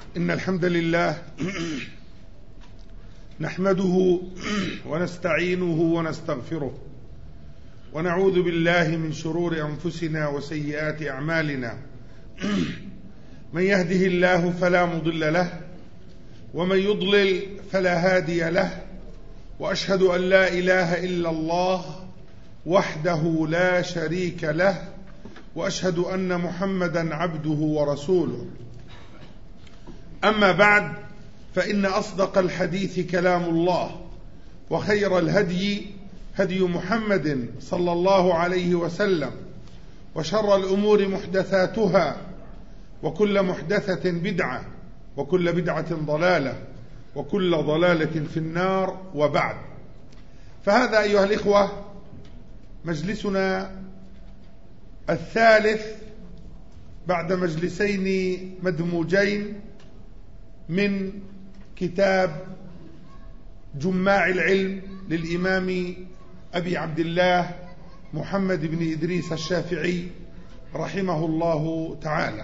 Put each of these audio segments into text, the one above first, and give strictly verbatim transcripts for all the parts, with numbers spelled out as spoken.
إن الحمد لله نحمده ونستعينه ونستغفره ونعوذ بالله من شرور أنفسنا وسيئات أعمالنا. من يهده الله فلا مضل له ومن يضلل فلا هادي له، وأشهد أن لا إله إلا الله وحده لا شريك له، وأشهد أن محمدا عبده ورسوله. أما بعد، فإن أصدق الحديث كلام الله، وخير الهدي هدي محمد صلى الله عليه وسلم، وشر الأمور محدثاتها، وكل محدثة بدعة، وكل بدعة ضلالة، وكل ضلالة في النار. وبعد، فهذا أيها الإخوة مجلسنا الثالث بعد مجلسين مدموجين من كتاب جماع العلم للإمام أبي عبد الله محمد بن إدريس الشافعي رحمه الله تعالى.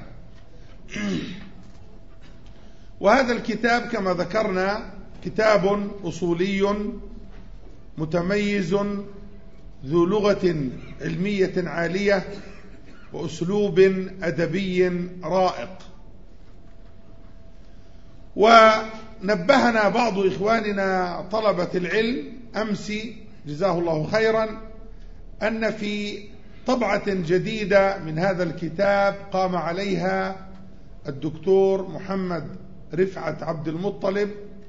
وهذا الكتاب كما ذكرنا كتاب أصولي متميز ذو لغة علمية عالية وأسلوب أدبي رائق. ونبهنا بعض إخواننا طلبة العلم أمس جزاه الله خيرا أن في طبعة جديدة من هذا الكتاب قام عليها الدكتور محمد رفعت عبد المطلب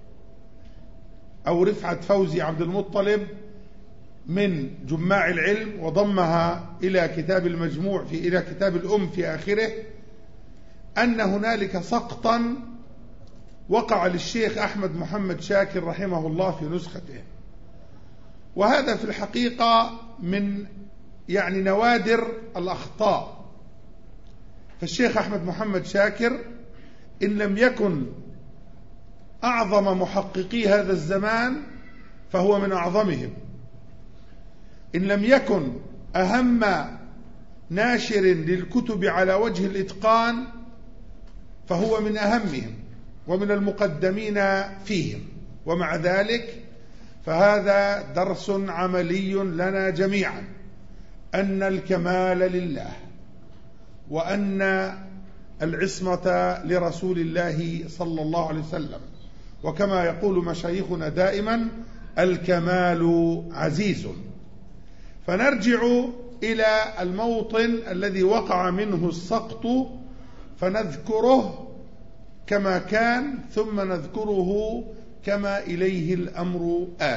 أو رفعت فوزي عبد المطلب من جماع العلم، وضمها إلى كتاب المجموع في إلى كتاب الأم في آخره، أن هنالك سقطا وقع للشيخ أحمد محمد شاكر رحمه الله في نسخته. وهذا في الحقيقة من يعني نوادر الأخطاء. فالشيخ أحمد محمد شاكر إن لم يكن أعظم محققي هذا الزمان فهو من أعظمهم، إن لم يكن أهم ناشر للكتب على وجه الإتقان فهو من أهمهم ومن المقدمين فيهم. ومع ذلك فهذا درس عملي لنا جميعا أن الكمال لله، وأن العصمة لرسول الله صلى الله عليه وسلم، وكما يقول مشايخنا دائما الكمال عزيز. فنرجع إلى الموطن الذي وقع منه السقط فنذكره كما كان، ثم نذكره كما إليه الأمر آل.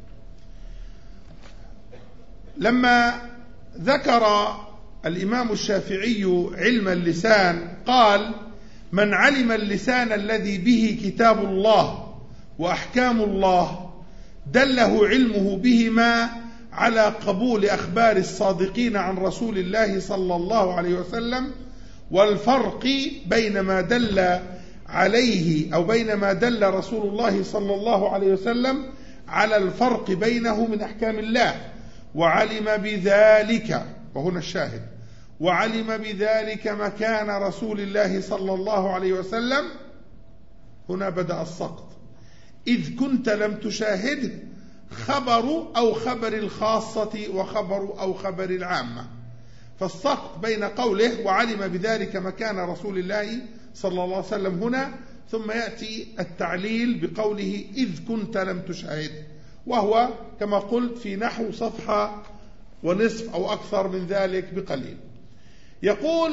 لما ذكر الإمام الشافعي علم اللسان قال: من علم اللسان الذي به كتاب الله وأحكام الله دله علمه بهما على قبول أخبار الصادقين عن رسول الله صلى الله عليه وسلم، والفرق بين ما دل عليه أو بين ما دل رسول الله صلى الله عليه وسلم على الفرق بينه من أحكام الله. وعلم بذلك، وهنا الشاهد، وعلم بذلك مكان رسول الله صلى الله عليه وسلم. هنا بدأ السقط، إذ كنت لم تشاهده خبر أو خبر الخاصة وخبر أو خبر العامة. فالسقط بين قوله وعلم بذلك مكان رسول الله صلى الله عليه وسلم هنا، ثم يأتي التعليل بقوله إذ كنت لم تشاهده، وهو كما قلت في نحو صفحة ونصف أو أكثر من ذلك بقليل. يقول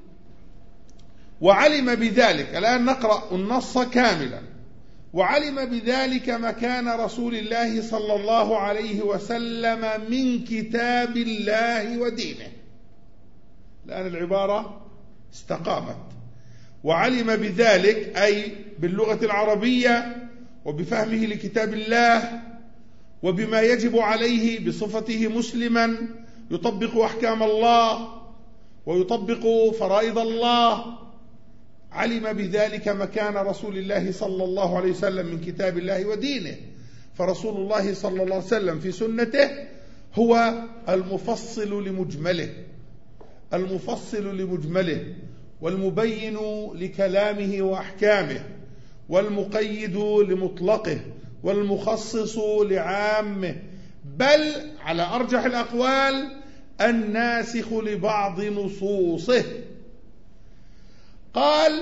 وعلم بذلك، الآن نقرأ النص كاملا. وعلم بذلك مكان رسول الله صلى الله عليه وسلم من كتاب الله ودينه. الآن العبارة استقامت. وعلم بذلك أي باللغة العربية وبفهمه لكتاب الله وبما يجب عليه بصفته مسلما يطبق أحكام الله ويطبق فرائض الله. علم بذلك مكان رسول الله صلى الله عليه وسلم من كتاب الله ودينه. فرسول الله صلى الله عليه وسلم في سنته هو المفصل لمجمله، المفصل لمجمله والمبين لكلامه وأحكامه. والمقيد لمطلقه والمخصص لعامه، بل على أرجح الأقوال الناسخ لبعض نصوصه. قال: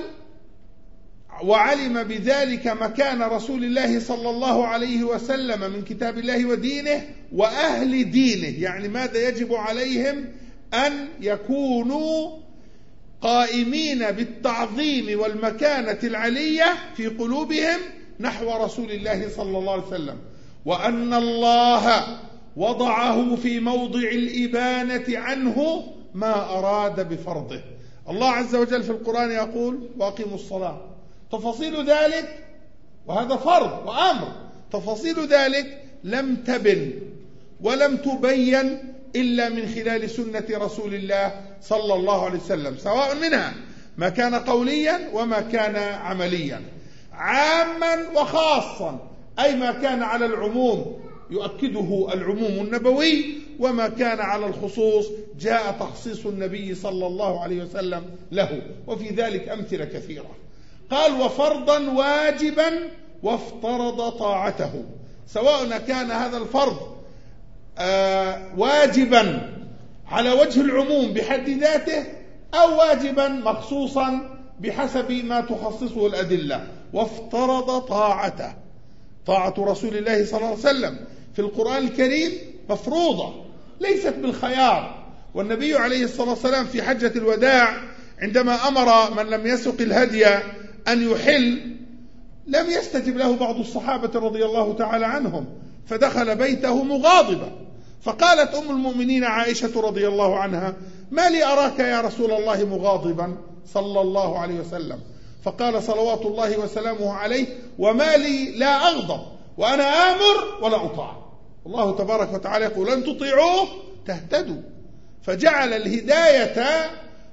وعلم بذلك مكان رسول الله صلى الله عليه وسلم من كتاب الله ودينه وأهل دينه، يعني ماذا يجب عليهم أن يكونوا قائمين بالتعظيم والمكانة العلية في قلوبهم نحو رسول الله صلى الله عليه وسلم، وأن الله وضعه في موضع الإبانة عنه ما أراد بفرضه. الله عز وجل في القرآن يقول: وأقيموا الصلاة. تفاصيل ذلك، وهذا فرض وأمر، تفاصيل ذلك لم تبن ولم تبين إلا من خلال سنة رسول الله صلى الله عليه وسلم، سواء منها ما كان قوليا وما كان عمليا، عاما وخاصا، أي ما كان على العموم يؤكده العموم النبوي، وما كان على الخصوص جاء تخصيص النبي صلى الله عليه وسلم له، وفي ذلك أمثلة كثيرة. قال: وفرضا واجبا وافترض طاعته، سواء كان هذا الفرض آه واجبا على وجه العموم بحد ذاته، أو واجبا مخصوصا بحسب ما تخصصه الأدلة. وافترض طاعته، طاعة رسول الله صلى الله عليه وسلم في القرآن الكريم مفروضة، ليست بالخيار. والنبي عليه الصلاة والسلام في حجة الوداع عندما أمر من لم يسق الهدي أن يحل، لم يستجب له بعض الصحابة رضي الله تعالى عنهم، فدخل بيته مغاضبا، فقالت أم المؤمنين عائشة رضي الله عنها: ما لي أراك يا رسول الله مغاضبا صلى الله عليه وسلم؟ فقال صلوات الله وسلامه عليه: وما لي لا أغضب وأنا آمر ولا أطاع. الله تبارك وتعالى يقول: أن تطيعوه تهتدوا، فجعل الهداية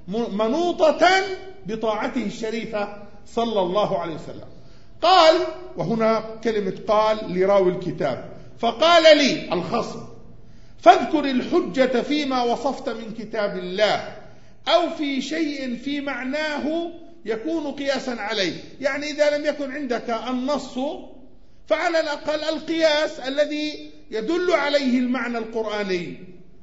منوطة بطاعته الشريفة صلى الله عليه وسلم. قال، وهنا كلمة قال لراوي الكتاب: فقال لي الخصم: فاذكر الحجة فيما وصفت من كتاب الله، أو في شيء في معناه يكون قياسا عليه. يعني إذا لم يكن عندك النص فعلى الأقل القياس الذي يدل عليه المعنى القرآني،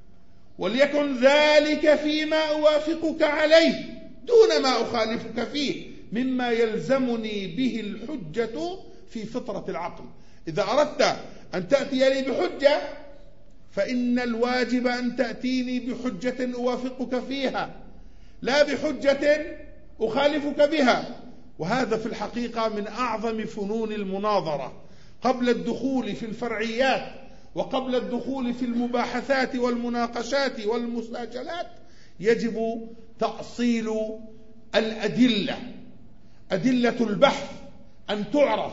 وليكن ذلك فيما أوافقك عليه دون ما أخالفك فيه مما يلزمني به الحجة في فطرة العقل. إذا أردت أن تأتي لي بحجة فإن الواجب أن تأتيني بحجة أوافقك فيها، لا بحجة أخالفك بها. وهذا في الحقيقة من أعظم فنون المناظرة. قبل الدخول في الفرعيات وقبل الدخول في المباحثات والمناقشات والمساجلات يجب تأصيل الأدلة، أدلة البحث أن تعرف،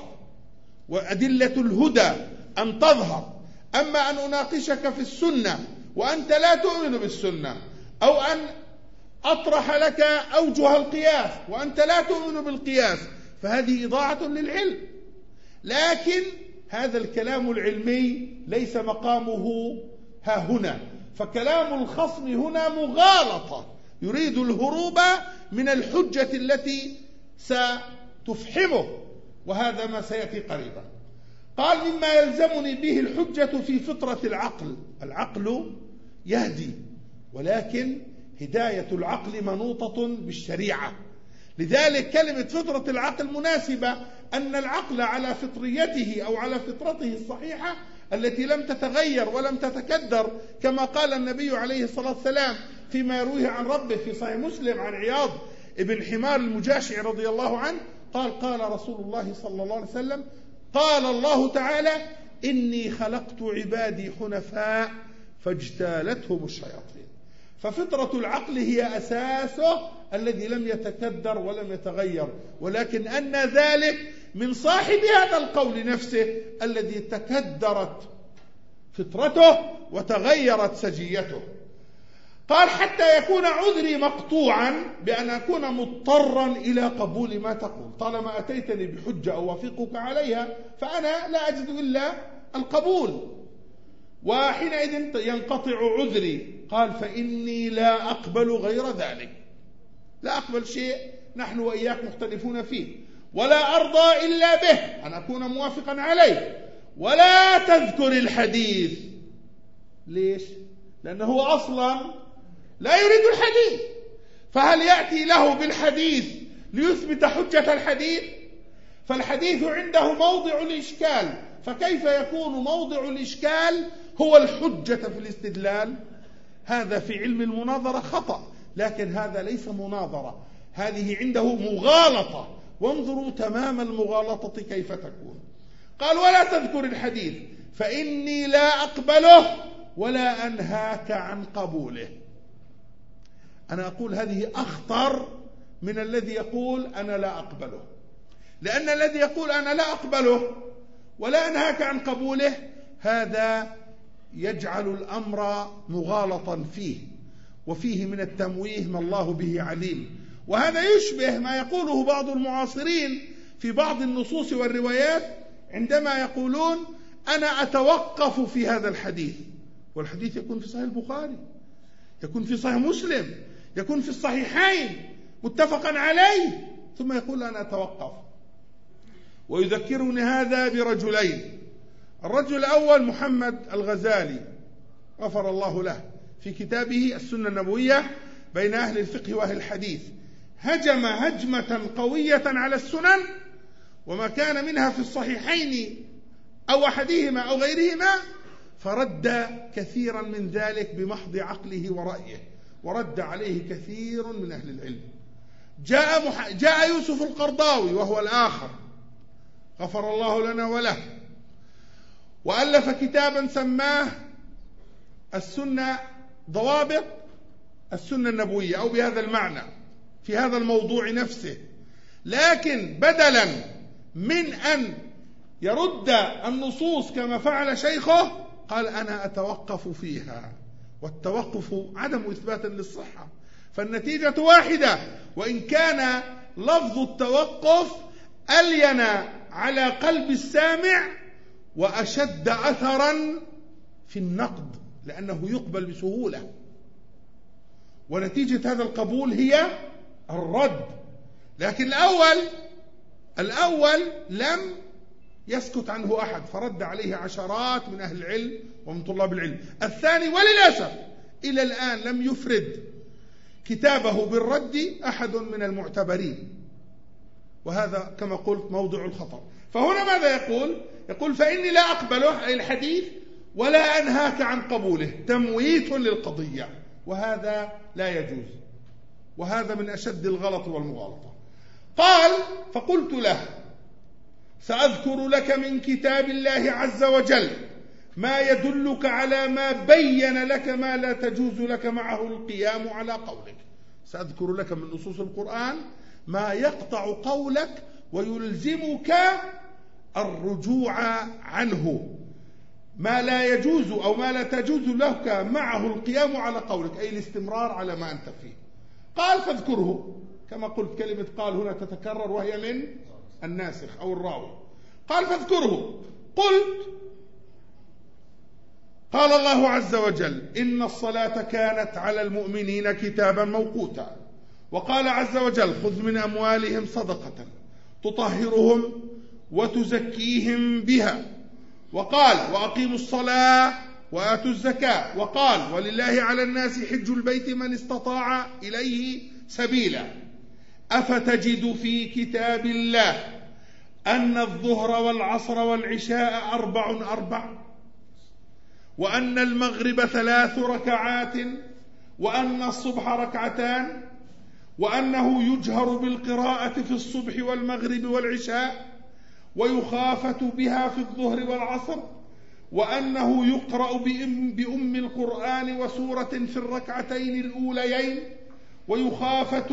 وأدلة الهدى أن تظهر. أما أن أناقشك في السنة وأنت لا تؤمن بالسنة، أو أن أطرح لك أوجه القياس وأنت لا تؤمن بالقياس، فهذه إضاعة للعلم. لكن هذا الكلام العلمي ليس مقامه ها هنا، فكلام الخصم هنا مغالطة، يريد الهروب من الحجة التي ستفحمه، وهذا ما سيأتي قريبا. قال: مما يلزمني به الحجة في فطرة العقل. العقل يهدي، ولكن هداية العقل منوطة بالشريعة، لذلك كلمة فطرة العقل مناسبة، أن العقل على فطريته أو على فطرته الصحيحة التي لم تتغير ولم تتكدر، كما قال النبي عليه الصلاة والسلام فيما يرويه عن ربه في صحيح مسلم عن عياض ابن حمار المجاشع رضي الله عنه قال: قال رسول الله صلى الله عليه وسلم: قال الله تعالى: إني خلقت عبادي حنفاء فاجتالتهم الشياطين. ففطرة العقل هي أساسه الذي لم يتكدر ولم يتغير، ولكن أن ذلك من صاحب هذا القول نفسه الذي تكدرت فطرته وتغيرت سجيته. قال: حتى يكون عذري مقطوعا بأن أكون مضطرا إلى قبول ما تقول، طالما أتيتني بحجة أوافقك عليها فأنا لا أجد إلا القبول، وحينئذ ينقطع عذري. قال: فإني لا أقبل غير ذلك، لا أقبل شيء نحن وإياك مختلفون فيه، ولا أرضى إلا به، أن أكون موافقا عليه، ولا تذكر الحديث. ليش؟ لأنه هو أصلا لا يريد الحديث، فهل يأتي له بالحديث ليثبت حجة الحديث؟ فالحديث عنده موضع الإشكال، فكيف يكون موضع الإشكال هو الحجة في الاستدلال؟ هذا في علم المناظرة خطأ، لكن هذا ليس مناظرة، هذه عنده مغالطة، وانظروا تمام المغالطة كيف تكون. قال ولا تذكر الحديث فإني لا أقبله ولا أنهاك عن قبوله. أنا أقول هذه أخطر من الذي يقول أنا لا أقبله، لأن الذي يقول أنا لا أقبله ولا أنهاك عن قبوله هذا يجعل الأمر مغالطا فيه، وفيه من التمويه ما الله به عليم. وهذا يشبه ما يقوله بعض المعاصرين في بعض النصوص والروايات عندما يقولون أنا أتوقف في هذا الحديث، والحديث يكون في صحيح البخاري، يكون في صحيح مسلم، يكون في الصحيحين متفقا عليه، ثم يقول أنا أتوقف. ويذكرني هذا برجلين. الرجل الأول محمد الغزالي غفر الله له، في كتابه السنة النبوية بين أهل الفقه وأهل الحديث هجم هجمة قوية على السنن وما كان منها في الصحيحين أو أحدهما أو غيرهما، فرد كثيرا من ذلك بمحض عقله ورأيه، ورد عليه كثير من أهل العلم. جاء, مح... جاء يوسف القرضاوي وهو الآخر غفر الله لنا وله، وألف كتابا سماه السنة ضوابط السنة النبوية أو بهذا المعنى في هذا الموضوع نفسه، لكن بدلا من أن يرد النصوص كما فعل شيخه قال أنا أتوقف فيها، والتوقف عدم إثبات للصحة، فالنتيجة واحدة، وإن كان لفظ التوقف ألين على قلب السامع وأشد أثرا في النقد لأنه يقبل بسهولة، ونتيجة هذا القبول هي الرد. لكن الأول الأول لم يسكت عنه أحد، فرد عليه عشرات من أهل العلم ومن طلاب العلم. الثاني وللأسف إلى الآن لم يفرد كتابه بالرد أحد من المعتبرين، وهذا كما قلت موضع الخطر. فهنا ماذا يقول؟ يقول فإني لا أقبله أي الحديث ولا أنهاك عن قبوله، تمويت للقضية، وهذا لا يجوز، وهذا من أشد الغلط والمغالطة. قال فقلت له سأذكر لك من كتاب الله عز وجل ما يدلك على ما بين لك ما لا تجوز لك معه القيام على قولك. سأذكر لك من نصوص القرآن ما يقطع قولك ويلزمك الرجوع عنه، ما لا يجوز أو ما لا تجوز لك معه القيام على قولك، أي الاستمرار على ما أنت فيه. قال فاذكره، كما قلت كلمة قال هنا تتكرر وهي من الناسخ أو الراوي. قال فاذكره. قلت قال الله عز وجل إن الصلاة كانت على المؤمنين كتابا موقوتا، وقال عز وجل خذ من أموالهم صدقة تطهرهم وتزكيهم بها، وقال وأقيموا الصلاة وآتوا الزكاة، وقال ولله على الناس حج البيت من استطاع إليه سبيلا. أفتجد في كتاب الله أن الظهر والعصر والعشاء أربع أربع، وأن المغرب ثلاث ركعات، وأن الصبح ركعتان، وأنه يجهر بالقراءة في الصبح والمغرب والعشاء ويخافت بها في الظهر والعصر، وأنه يقرأ بأم القرآن وسورة في الركعتين الأوليين، ويخافت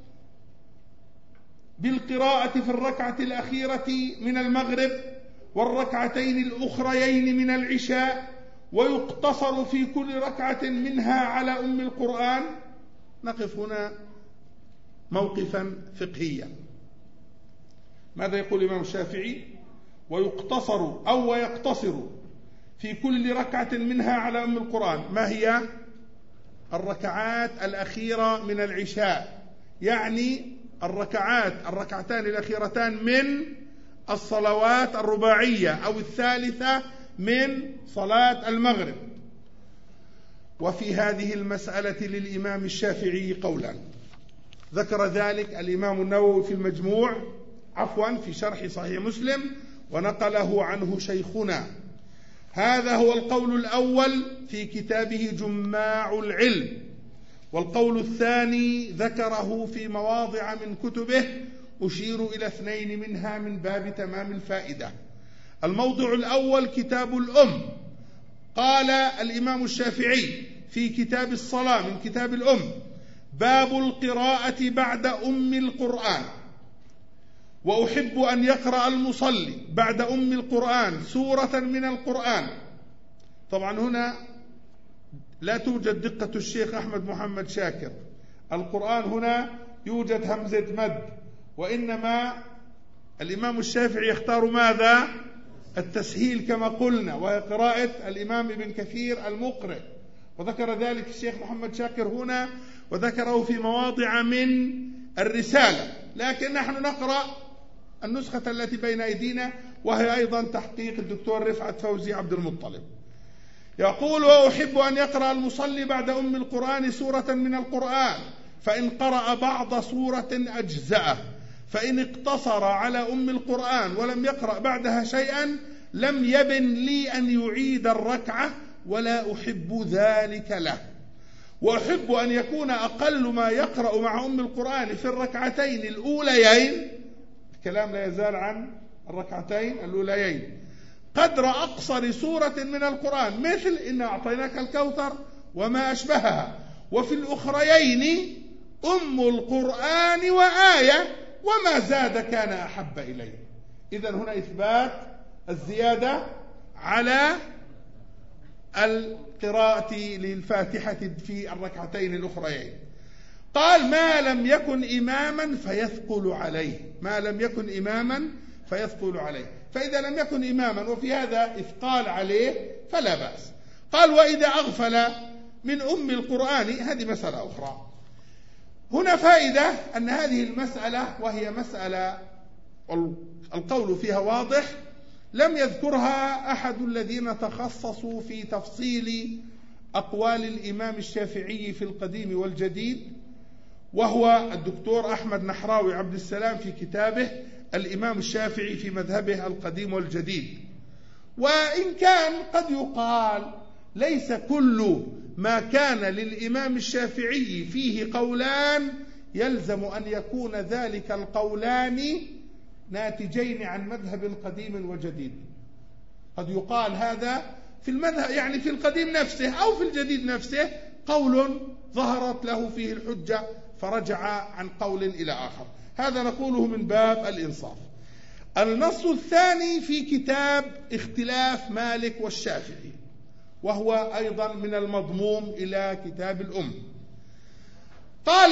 بالقراءة في الركعة الأخيرة من المغرب والركعتين الأخريين من العشاء، ويقتصر في كل ركعة منها على أم القرآن. نقف هنا موقفا فقهيا. ماذا يقول الإمام الشافعي؟ ويقتصر أو ويقتصر في كل ركعة منها على أم القرآن. ما هي؟ الركعات الأخيرة من العشاء، يعني الركعات الركعتان الأخيرتان من الصلوات الرباعية أو الثالثة من صلاة المغرب. وفي هذه المسألة للإمام الشافعي قولان، ذكر ذلك الإمام النووي في المجموع عفوا في شرح صحيح مسلم، ونقله عنه شيخنا. هذا هو القول الأول في كتابه جماع العلم، والقول الثاني ذكره في مواضع من كتبه أشير إلى اثنين منها من باب تمام الفائدة. الموضع الأول كتاب الأم، قال الإمام الشافعي في كتاب الصلاة من كتاب الأم: باب القراءة بعد أم القرآن، وأحب أن يقرأ المصلي بعد أم القرآن سورة من القرآن. طبعا هنا لا توجد دقة الشيخ أحمد محمد شاكر، القرآن هنا يوجد همزة مد، وإنما الإمام الشافعي يختار ماذا؟ التسهيل كما قلنا، وهي قراءة الإمام ابن كثير المقرئ، وذكر ذلك الشيخ محمد شاكر هنا وذكره في مواضع من الرسالة، لكن نحن نقرأ النسخة التي بين أيدينا وهي أيضا تحقيق الدكتور رفعت فوزي عبد المطلب. يقول: وأحب أن يقرأ المصلي بعد أم القرآن سورة من القرآن، فإن قرأ بعض سورة أجزأه، فإن اقتصر على أم القرآن ولم يقرأ بعدها شيئا لم يبن لي أن يعيد الركعة، ولا أحب ذلك له. وأحب أن يكون أقل ما يقرأ مع أم القرآن في الركعتين الأوليين، الكلام لا يزال عن الركعتين الأوليين، قدر أقصر سورة من القرآن، مثل إن أعطيناك الكوثر وما أشبهها، وفي الأخريين أم القرآن وآية، وما زاد كان أحب إليه. إذن هنا إثبات الزيادة على القراءة للفاتحة في الركعتين الأخريين. قال: ما لم يكن إماما فيثقل عليه، ما لم يكن إماما فيثقل عليه، فإذا لم يكن إماما وفي هذا إثقال عليه فلا بأس. قال: وإذا أغفل من أم القرآن، هذه مسألة أخرى. هنا فائدة أن هذه المسألة، وهي مسألة القول فيها واضح، لم يذكرها أحد الذين تخصصوا في تفصيل أقوال الإمام الشافعي في القديم والجديد، وهو الدكتور أحمد نحراوي عبد السلام في كتابه الإمام الشافعي في مذهبه القديم والجديد. وإن كان قد يقال ليس كل ما كان للإمام الشافعي فيه قولان يلزم أن يكون ذلك القولان ناتجين عن مذهب قديم وجديد. قد يقال هذا في المذهب، يعني في القديم نفسه أو في الجديد نفسه، قول ظهرت له فيه الحجة فرجع عن قول إلى آخر. هذا نقوله من باب الإنصاف. النص الثاني في كتاب اختلاف مالك والشافعي، وهو أيضا من المضموم إلى كتاب الأم. قال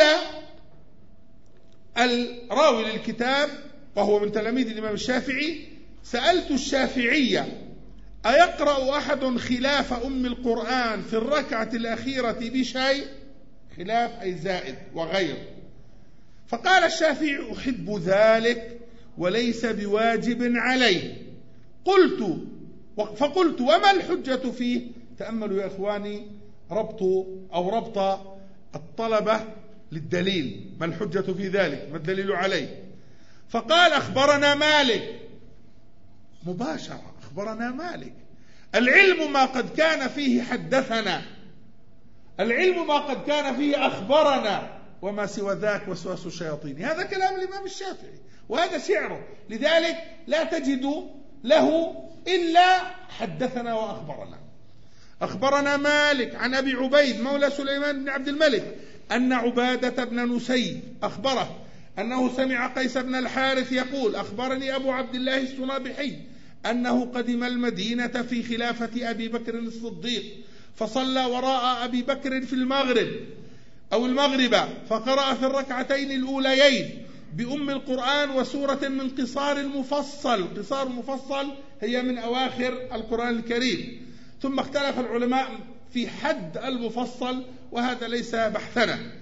الراوي للكتاب وهو من تلاميذ الإمام الشافعي: سألت الشافعية أيقرأ أحد خلاف أم القرآن في الركعة الأخيرة بشيء؟ خلاف أي زائد وغير. فقال الشافعي: أحب ذلك وليس بواجب عليه. قلت فقلت: وما الحجة فيه؟ تأملوا يا إخواني ربط أو ربط الطلبة للدليل، ما الحجة في ذلك؟ ما الدليل عليه؟ فقال: أخبرنا مالك. مباشرة أخبرنا مالك. العلم ما قد كان فيه حدثنا، العلم ما قد كان فيه أخبرنا، وما سوى ذاك وسواس الشياطين. هذا كلام الإمام الشافعي وهذا شعره، لذلك لا تجد له إلا حدثنا وأخبرنا. أخبرنا مالك عن أبي عبيد مولى سليمان بن عبد الملك أن عبادة بن نسيب أخبره أنه سمع قيس بن الحارث يقول: أخبرني أبو عبد الله السنابحي أنه قدم المدينة في خلافة أبي بكر الصديق، فصلى وراء أبي بكر في المغرب أو المغرب، فقرأ في الركعتين الأوليين بأم القرآن وسورة من قصار المفصل. قصار المفصل هي من أواخر القرآن الكريم. ثم اختلف العلماء في حد المفصل، وهذا ليس بحثنا.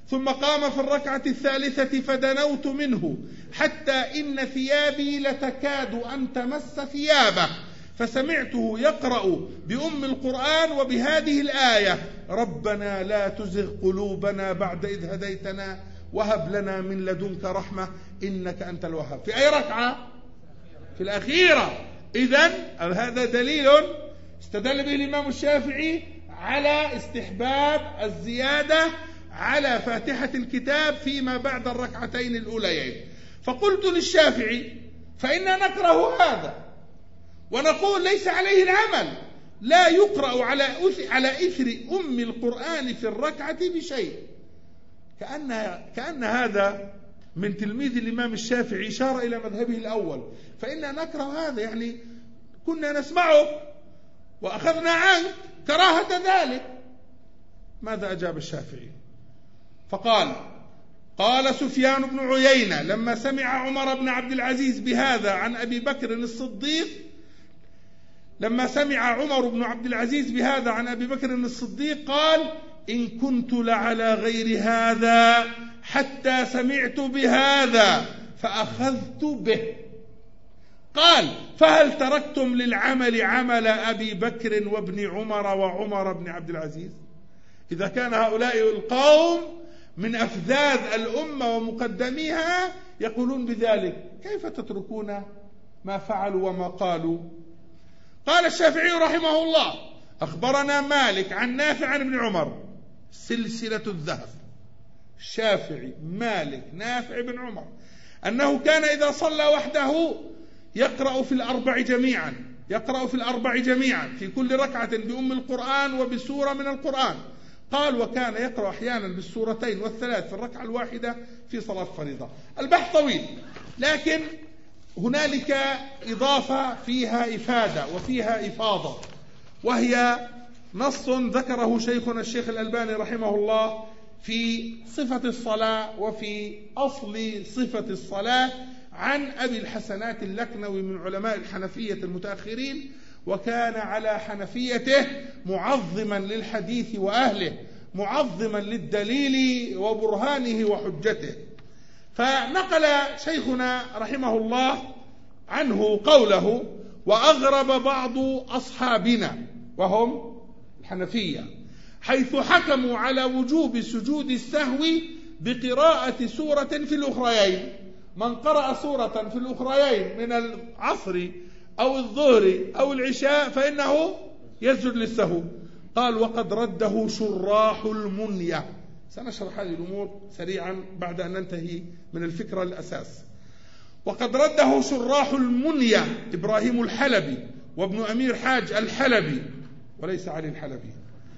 ثم قام في الركعة الثالثة فدنوت منه حتى إن ثيابي لتكاد أن تمس ثيابه، فسمعته يقرأ بأم القرآن وبهذه الآية: ربنا لا تزغ قلوبنا بعد إذ هديتنا وهب لنا من لدنك رحمة إنك أنت الوهاب. في أي ركعة؟ في الأخيرة. إذن هذا دليل استدل به الإمام الشافعي على استحباب الزيادة على فاتحة الكتاب فيما بعد الركعتين الأوليين. فقلت للشافعي: فإننا نكره هذا ونقول ليس عليه العمل، لا يقرأ على على إثر أم القرآن في الركعة بشيء. كأن كأن هذا من تلميذ الإمام الشافعي إشارة إلى مذهبه الأول، فإننا نكره هذا، يعني كنا نسمعه وأخذنا عنك كراهة ذلك. ماذا أجاب الشافعي؟ فقال: قال سفيان بن عيينة لما سمع عمر بن عبد العزيز بهذا عن أبي بكر الصديق لما سمع عمر بن عبد العزيز بهذا عن أبي بكر الصديق قال: إن كنت لعلى غير هذا حتى سمعت بهذا فأخذت به. قال: فهل تركتم للعمل عمل أبي بكر وابن عمر وعمر بن عبد العزيز؟ إذا كان هؤلاء القوم من أفذاذ الأمة ومقدميها يقولون بذلك، كيف تتركون ما فعلوا وما قالوا؟ قال الشافعي رحمه الله: أخبرنا مالك عن نافع عن ابن عمر، سلسلة الذهب، الشافعي مالك نافع بن عمر، أنه كان إذا صلى وحده يقرأ في الأربع جميعا يقرأ في الأربع جميعا في كل ركعة بأم القرآن وبسورة من القرآن. قال: وكان يقرأ أحيانا بالسورتين والثلاث في الركعة الواحدة في صلاة فريضة. البحث طويل، لكن هنالك إضافة فيها إفادة وفيها إفاضة، وهي نص ذكره شيخنا الشيخ الألباني رحمه الله في صفة الصلاة وفي أصل صفة الصلاة عن أبي الحسنات اللكنوي من علماء الحنفية المتأخرين، وكان على حنفيته معظما للحديث وأهله، معظما للدليل وبرهانه وحجته. فنقل شيخنا رحمه الله عنه قوله: وأغرب بعض أصحابنا وهم الحنفية حيث حكموا على وجوب سجود السهو بقراءة سورة في الأخريين. من قرأ سورة في الأخريين من العصر أو الظهر أو العشاء فإنه يسجد للسهو. قال: وقد رده شراح المنية. سنشرح هذه الأمور سريعا بعد أن ننتهي من الفكرة الأساس. وقد رده شراح المنية إبراهيم الحلبي وابن أمير حاج الحلبي وليس علي الحلبي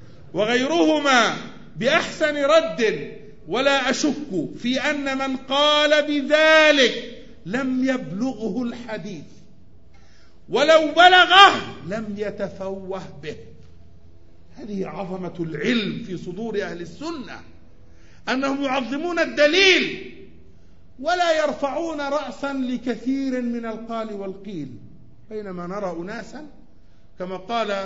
وغيرهما بأحسن رد، ولا أشك في أن من قال بذلك لم يبلغه الحديث، ولو بلغه لم يتفوه به. هذه عظمة العلم في صدور أهل السنة، أنهم يعظمون الدليل ولا يرفعون رأسا لكثير من القال والقيل، بينما نرى أناسا كما قال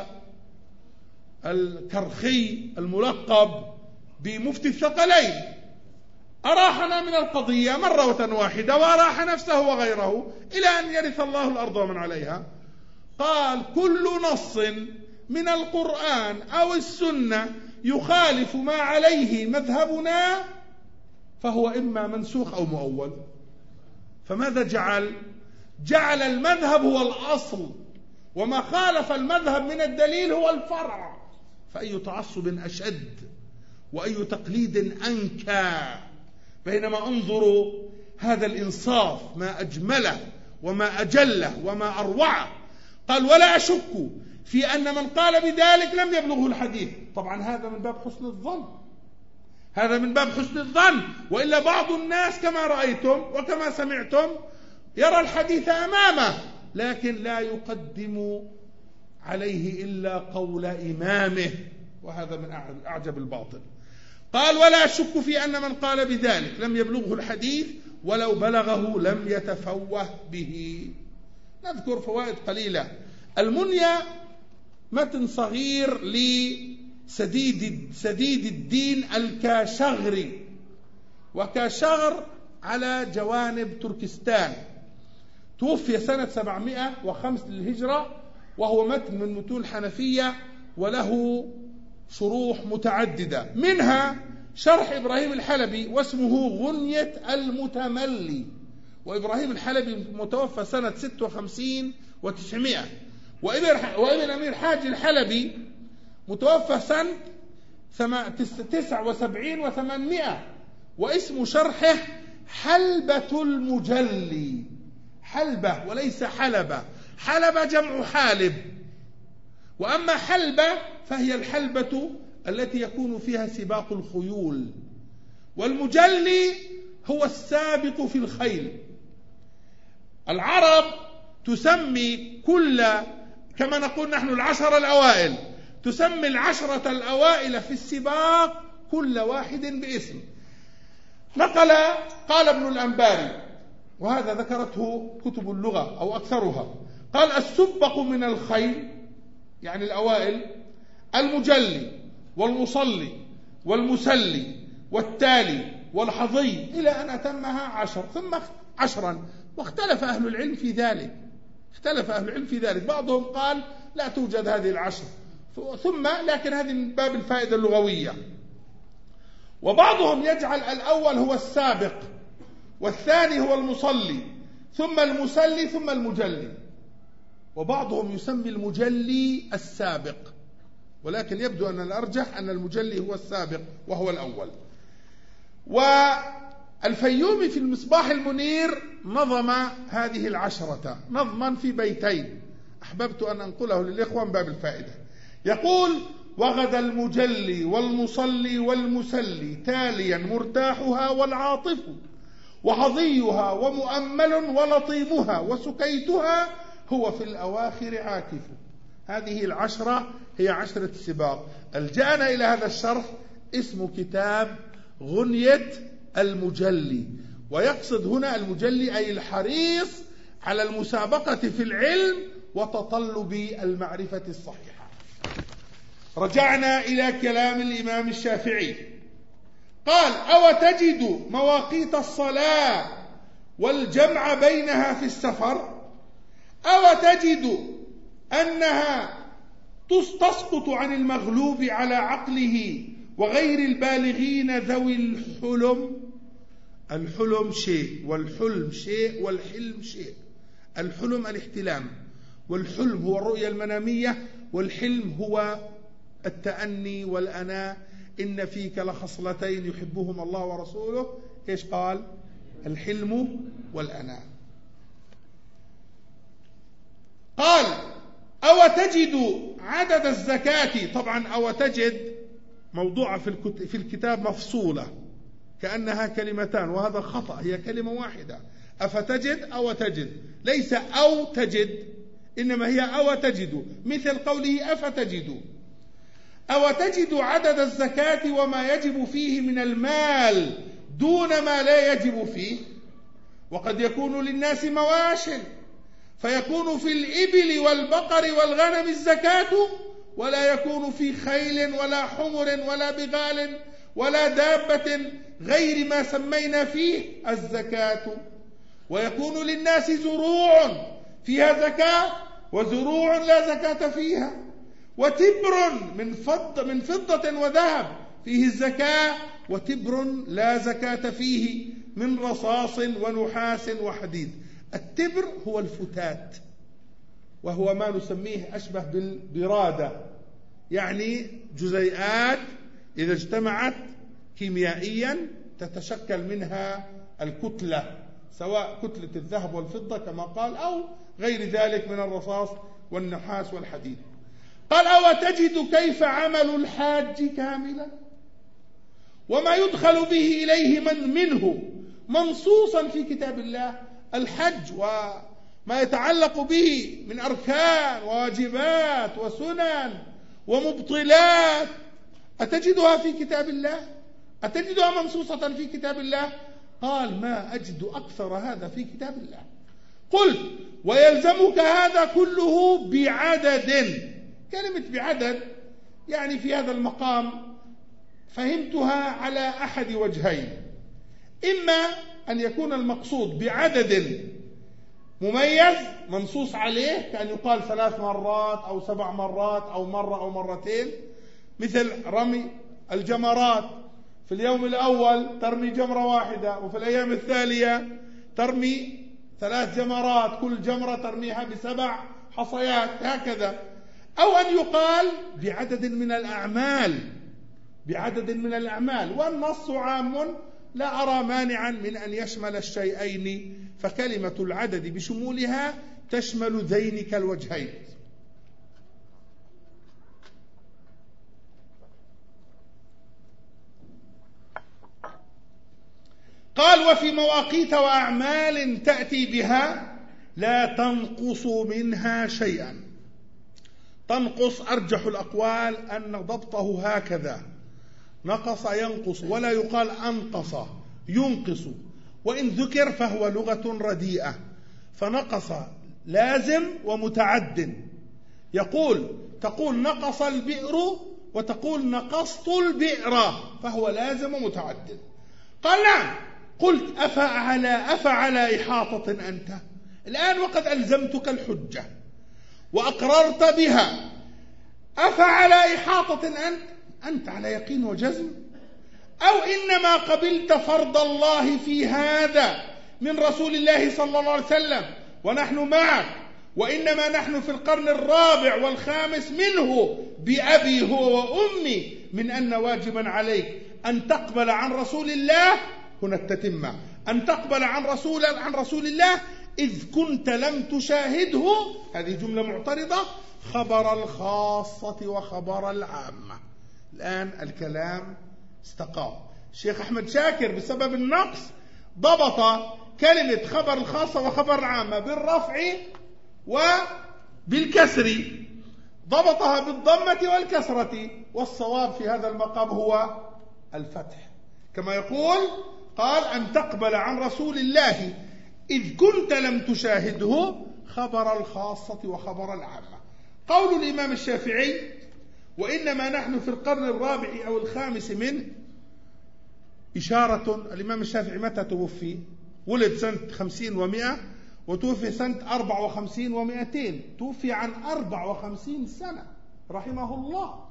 الكرخي الملقب بمفتي الثقلين: أراحنا من القضية مرة واحدة وأراح نفسه وغيره إلى أن يرث الله الأرض ومن عليها. قال: كل نص من القرآن أو السنة يخالف ما عليه مذهبنا فهو إما منسوخ أو مؤول. فماذا جعل؟ جعل المذهب هو الأصل، وما خالف المذهب من الدليل هو الفرع. فأي تعصب أشد وأي تقليد أنكى، بينما انظروا هذا الإنصاف ما أجمله وما أجله وما أروعه. قال: ولا أشك في أن من قال بذلك لم يبلغه الحديث. طبعا هذا من باب حسن الظن، هذا من باب حسن الظن، وإلا بعض الناس كما رأيتم وكما سمعتم يرى الحديث أمامه لكن لا يقدم عليه إلا قول إمامه، وهذا من أعجب الباطل. قال: ولا أشك في أن من قال بذلك لم يبلغه الحديث ولو بلغه لم يتفوه به. نذكر فوائد قليلة. المنية متن صغير لسديد سديد الدين الكاشغري وكشغر على جوانب تركستان. توفي سنة سبعمائة وخمسة للهجرة، وهو متن من متون الحنفية، وله شروح متعددة، منها شرح إبراهيم الحلبي واسمه غنية المتملي. وإبراهيم الحلبي متوفى سنة ستة وخمسين وتسعمائة، وابن أمير حاج الحلبي متوفى سنة تسعة وسبعين وثمانمائة، واسم شرحه حلبة المجلي. حلبة وليس حلبة، حلبة جمع حالب، وأما حلبة فهي الحلبة التي يكون فيها سباق الخيول، والمجلي هو السابق في الخيل. العرب تسمي كل، كما نقول نحن العشر الأوائل، تسمي العشرة الأوائل في السباق كل واحد باسم. نقل قال ابن الأنباري، وهذا ذكرته كتب اللغة أو أكثرها، قال: السبق من الخيل يعني الأوائل، المجلي والمصلي والمسلي والتالي والحظي، إلى أن أتمها عشر ثم عشرا. واختلف أهل العلم في ذلك، اختلف أهل العلم في ذلك، بعضهم قال لا توجد هذه العشر، ثم لكن هذه من باب الفائدة اللغوية. وبعضهم يجعل الأول هو السابق، والثاني هو المصلي، ثم المسلي، ثم المجلي. وبعضهم يسمي المجلي السابق، ولكن يبدو أن الأرجح أن المجلي هو السابق وهو الأول. والفيومي في المصباح المنير نظم هذه العشرة نظما في بيتين، أحببت أن أنقله للإخوة من باب الفائدة. يقول: وغدا المجلي والمصلي والمسلي تاليا مرتاحها والعاطف، وحظيها ومؤمل ولطيمها، وسكيتها هو في الأواخر عاكف. هذه العشرة هي عشرة السباق. الجأنا إلى هذا الشرح اسم كتاب غنية المجلي، ويقصد هنا المجلي أي الحريص على المسابقة في العلم وتطلب المعرفة الصحيحة. رجعنا إلى كلام الإمام الشافعي، قال: أو تجد مواقيت الصلاة والجمع بينها في السفر، أو تجد أنها تسقط عن المغلوب على عقله وغير البالغين ذوي الحلم. الحلم شيء والحلم شيء والحلم شيء. الحلم الاحتلام، والحلم هو الرؤية المنامية، والحلم هو التأني والأناء. إن فيك لخصلتين يحبهما الله ورسوله، إيش قال؟ الحلم والأناء. قال: أو تجد عدد الزكاة. طبعا أو تجد موضوعة في الكتاب مفصولة كأنها كلمتان، وهذا خطأ، هي كلمة واحدة. أفتجد أو تجد، ليس أو تجد، إنما هي أو تجد، مثل قوله أفتجد. أو تجد عدد الزكاة وما يجب فيه من المال دون ما لا يجب فيه. وقد يكون للناس مواش، فيكون في الإبل والبقر والغنم الزكاة، ولا يكون في خيل ولا حمر ولا بغال ولا دابة غير ما سمينا فيه الزكاة. ويكون للناس زروع فيها زكاة وزروع لا زكاة فيها، وتبر من فضة من فضة وذهب فيه الزكاة، وتبر لا زكاة فيه من رصاص ونحاس وحديد. التبر هو الفتات، وهو ما نسميه أشبه بالبرادة، يعني جزيئات إذا اجتمعت كيميائيا تتشكل منها الكتلة، سواء كتلة الذهب والفضة كما قال، أو غير ذلك من الرصاص والنحاس والحديد. قال: أو تجد كيف عمل الحاج كاملا، وما يدخل به إليه من منه منصوصا في كتاب الله. الحج وما يتعلق به من أركان وواجبات وسنن ومبطلات، أتجدها في كتاب الله؟ أتجدها منصوصة في كتاب الله؟ قال: ما أجد أكثر هذا في كتاب الله. قلت: ويلزمك هذا كله بعدد. كلمة بعدد يعني في هذا المقام فهمتها على أحد وجهين. إما أن يكون المقصود بعدد مميز منصوص عليه، كأن يقال ثلاث مرات أو سبع مرات أو مرة أو مرتين، مثل رمي الجمرات، في اليوم الأول ترمي جمرة واحدة، وفي الأيام التالية ترمي ثلاث جمرات، كل جمرة ترميها بسبع حصيات هكذا. أو أن يقال بعدد من الأعمال، بعدد من الأعمال، والنص عام لا أرى مانعا من أن يشمل الشيئين، فكلمة العدد بشمولها تشمل ذينك الوجهين. قال: وفي مواقيت وأعمال تأتي بها لا تنقص منها شيئا. تنقص أرجح الأقوال أن ضبطه هكذا، نقص ينقص، ولا يقال أنقص ينقص، وإن ذكر فهو لغة رديئة، فنقص لازم ومتعد. يقول تقول نقص البئر وتقول نقصت البئر، فهو لازم ومتعد. قال: نعم. قلت: أفعلى أفعلى إحاطة أنت الآن وقد ألزمتك الحجة وأقررت بها، أفعلى إحاطة أنت أنت على يقين وجزم، أو إنما قبلت فرض الله في هذا من رسول الله صلى الله عليه وسلم ونحن معك، وإنما نحن في القرن الرابع والخامس منه بأبي هو وأمي، من أن واجبا عليك أن تقبل عن رسول الله، هنا التتمة، أن تقبل عن رسول عن رسول الله إذ كنت لم تشاهده، هذه جملة معترضة، خبر الخاصة وخبر العامة. الآن الكلام استقام. الشيخ أحمد شاكر بسبب النقص ضبط كلمة خبر الخاصة وخبر العامة بالرفع وبالكسر، ضبطها بالضمة والكسرة، والصواب في هذا المقام هو الفتح، كما يقول قال: أن تقبل عن رسول الله إذ كنت لم تشاهده، خبر الخاصة وخبر العامة. قول الإمام الشافعي: وإنما نحن في القرن الرابع أو الخامس منه، إشارة. الإمام الشافعي متى توفي؟ ولد سنة خمسين ومئة وتوفي سنة أربع وخمسين ومئتين، توفي عن أربع وخمسين سنة رحمه الله.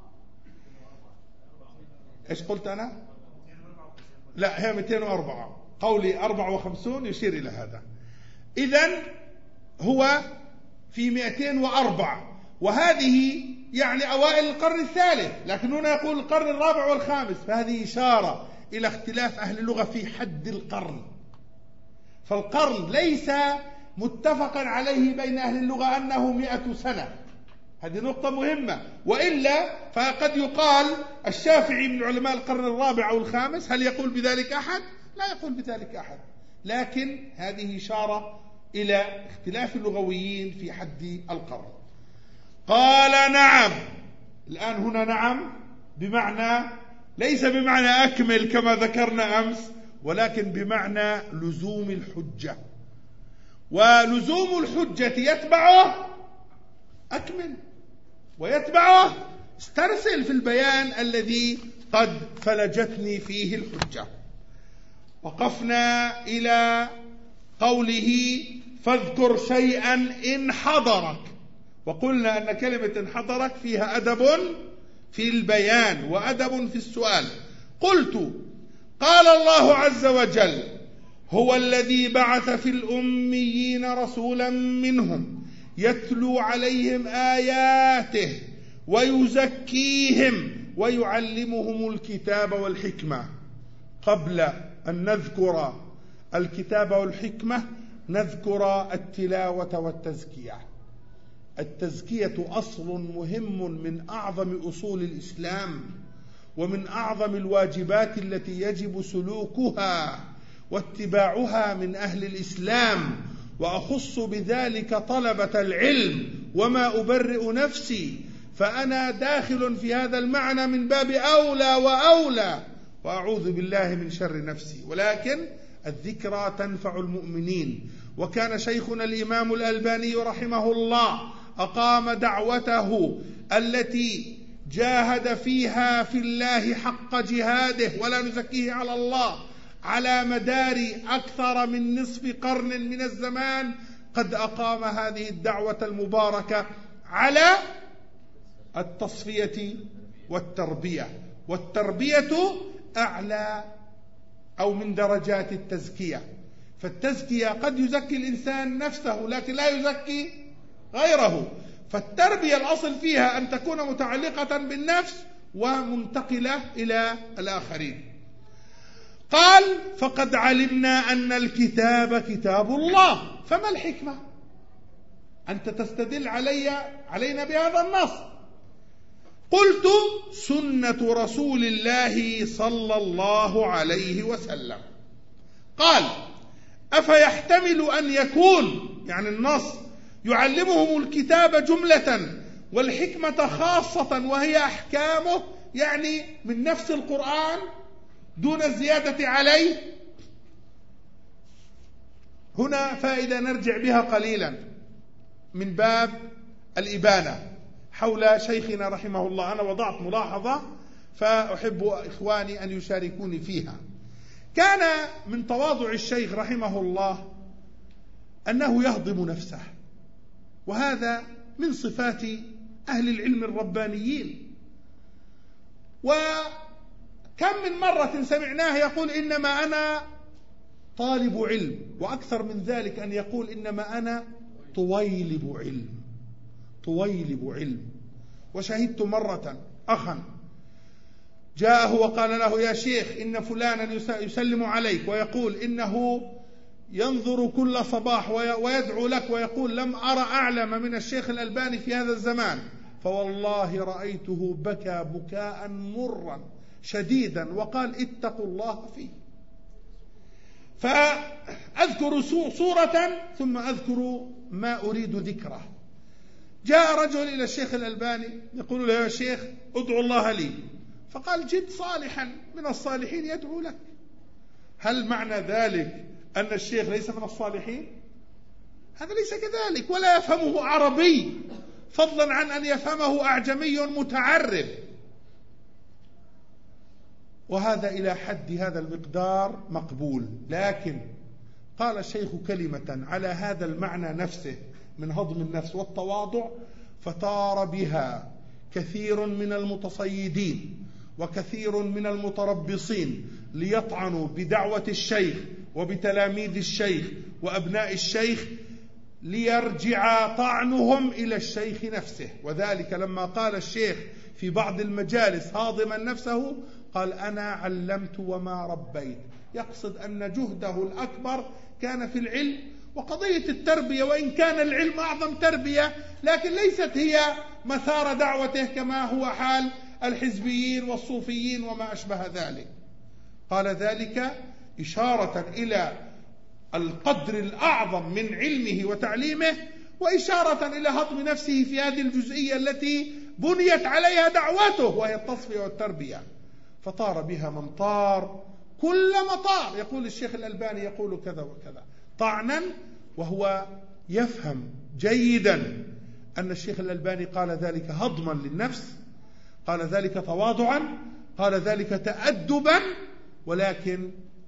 إيش قلت أنا؟ لا، هي مئتين وأربعة، قولي أربع وخمسون يشير إلى هذا. إذن هو في مئتين وأربعة، وهذه يعني أوائل القرن الثالث، لكن هنا يقول القرن الرابع والخامس، فهذه إشارة إلى اختلاف أهل اللغة في حد القرن. فالقرن ليس متفقا عليه بين أهل اللغة أنه مئة سنة، هذه نقطة مهمة، وإلا فقد يقال الشافعي من علماء القرن الرابع أو الخامس، هل يقول بذلك أحد؟ لا يقول بذلك أحد، لكن هذه إشارة إلى اختلاف اللغويين في حد القرن. قال: نعم. الآن هنا نعم بمعنى، ليس بمعنى أكمل كما ذكرنا أمس، ولكن بمعنى لزوم الحجة، ولزوم الحجة يتبعه أكمل، ويتبعه استرسل في البيان الذي قد فلجتني فيه الحجة. وقفنا إلى قوله: فاذكر شيئا إن حضرك، وقلنا أن كلمة إن حضرك فيها أدب في البيان وأدب في السؤال. قلت: قال الله عز وجل: هو الذي بعث في الأميين رسولا منهم يتلو عليهم آياته ويزكيهم ويعلمهم الكتاب والحكمة. قبل أن نذكر الكتاب والحكمة نذكر التلاوة والتزكية. التزكية أصل مهم من أعظم أصول الإسلام، ومن أعظم الواجبات التي يجب سلوكها واتباعها من أهل الإسلام، وأخص بذلك طلبة العلم، وما أبرئ نفسي، فأنا داخل في هذا المعنى من باب أولى وأولى، وأعوذ بالله من شر نفسي. ولكن الذكرى تنفع المؤمنين، وكان شيخنا الإمام الألباني رحمه الله أقام دعوته التي جاهد فيها في الله حق جهاده، ولا نزكيه على الله، على مدار أكثر من نصف قرن من الزمان قد أقام هذه الدعوة المباركة على التصفية والتربية، والتربية أعلى أو من درجات التزكية. فالتزكية قد يزكي الإنسان نفسه لكن لا يزكي غيره، فالتربية الأصل فيها أن تكون متعلقة بالنفس ومنتقلة إلى الآخرين. قال فقد علمنا أن الكتاب كتاب الله، فما الحكمة أنت تستدل علي علينا بهذا النص؟ قلت سنة رسول الله صلى الله عليه وسلم. قال أفيحتمل أن يكون يعني النص يعلمهم الكتاب جملة والحكمة خاصة وهي أحكامه، يعني من نفس القرآن دون الزيادة عليه؟ هنا فائدة نرجع بها قليلا من باب الإبانة حول شيخنا رحمه الله. أنا وضعت ملاحظة فأحب إخواني أن يشاركوني فيها. كان من تواضع الشيخ رحمه الله أنه يهضم نفسه، وهذا من صفات أهل العلم الربانيين. وكم من مرة سمعناه يقول إنما أنا طالب علم، وأكثر من ذلك أن يقول إنما أنا طويلب علم، طويلب علم. وشهدت مرة أخا جاءه وقال له يا شيخ إن فلانا يسلم عليك ويقول إنه ينظر كل صباح ويدعو لك ويقول لم أرى أعلم من الشيخ الألباني في هذا الزمان، فوالله رأيته بكى بكاء مرا شديدا وقال اتقوا الله فيه. فأذكر صورة ثم أذكر ما أريد ذكره. جاء رجل إلى الشيخ الألباني يقول له يا شيخ ادعو الله لي، فقال جد صالحا من الصالحين يدعو لك. هل معنى ذلك أن الشيخ ليس من الصالحين؟ هذا ليس كذلك، ولا يفهمه عربي فضلا عن أن يفهمه أعجمي متعرب. وهذا إلى حد هذا المقدار مقبول. لكن قال الشيخ كلمة على هذا المعنى نفسه من هضم النفس والتواضع، فطار بها كثير من المتصيدين وكثير من المتربصين ليطعنوا بدعوة الشيخ وبتلاميذ الشيخ وأبناء الشيخ، ليرجع طعنهم إلى الشيخ نفسه. وذلك لما قال الشيخ في بعض المجالس هاضما نفسه قال أنا علمت وما ربيت، يقصد أن جهده الأكبر كان في العلم. وقضية التربية وإن كان العلم أعظم تربية لكن ليست هي مثار دعوته كما هو حال الحزبيين والصوفيين وما أشبه ذلك. قال ذلك إشارة إلى القدر الأعظم من علمه وتعليمه، وإشارة إلى هضم نفسه في هذه الجزئية التي بنيت عليها دعوته وهي التصفية والتربية. فطار بها من طار كل مطار. يقول الشيخ الألباني يقول كذا وكذا طعنا، وهو يفهم جيدا أن الشيخ الألباني قال ذلك هضما للنفس، قال ذلك تواضعا، قال ذلك تأدبا. ولكن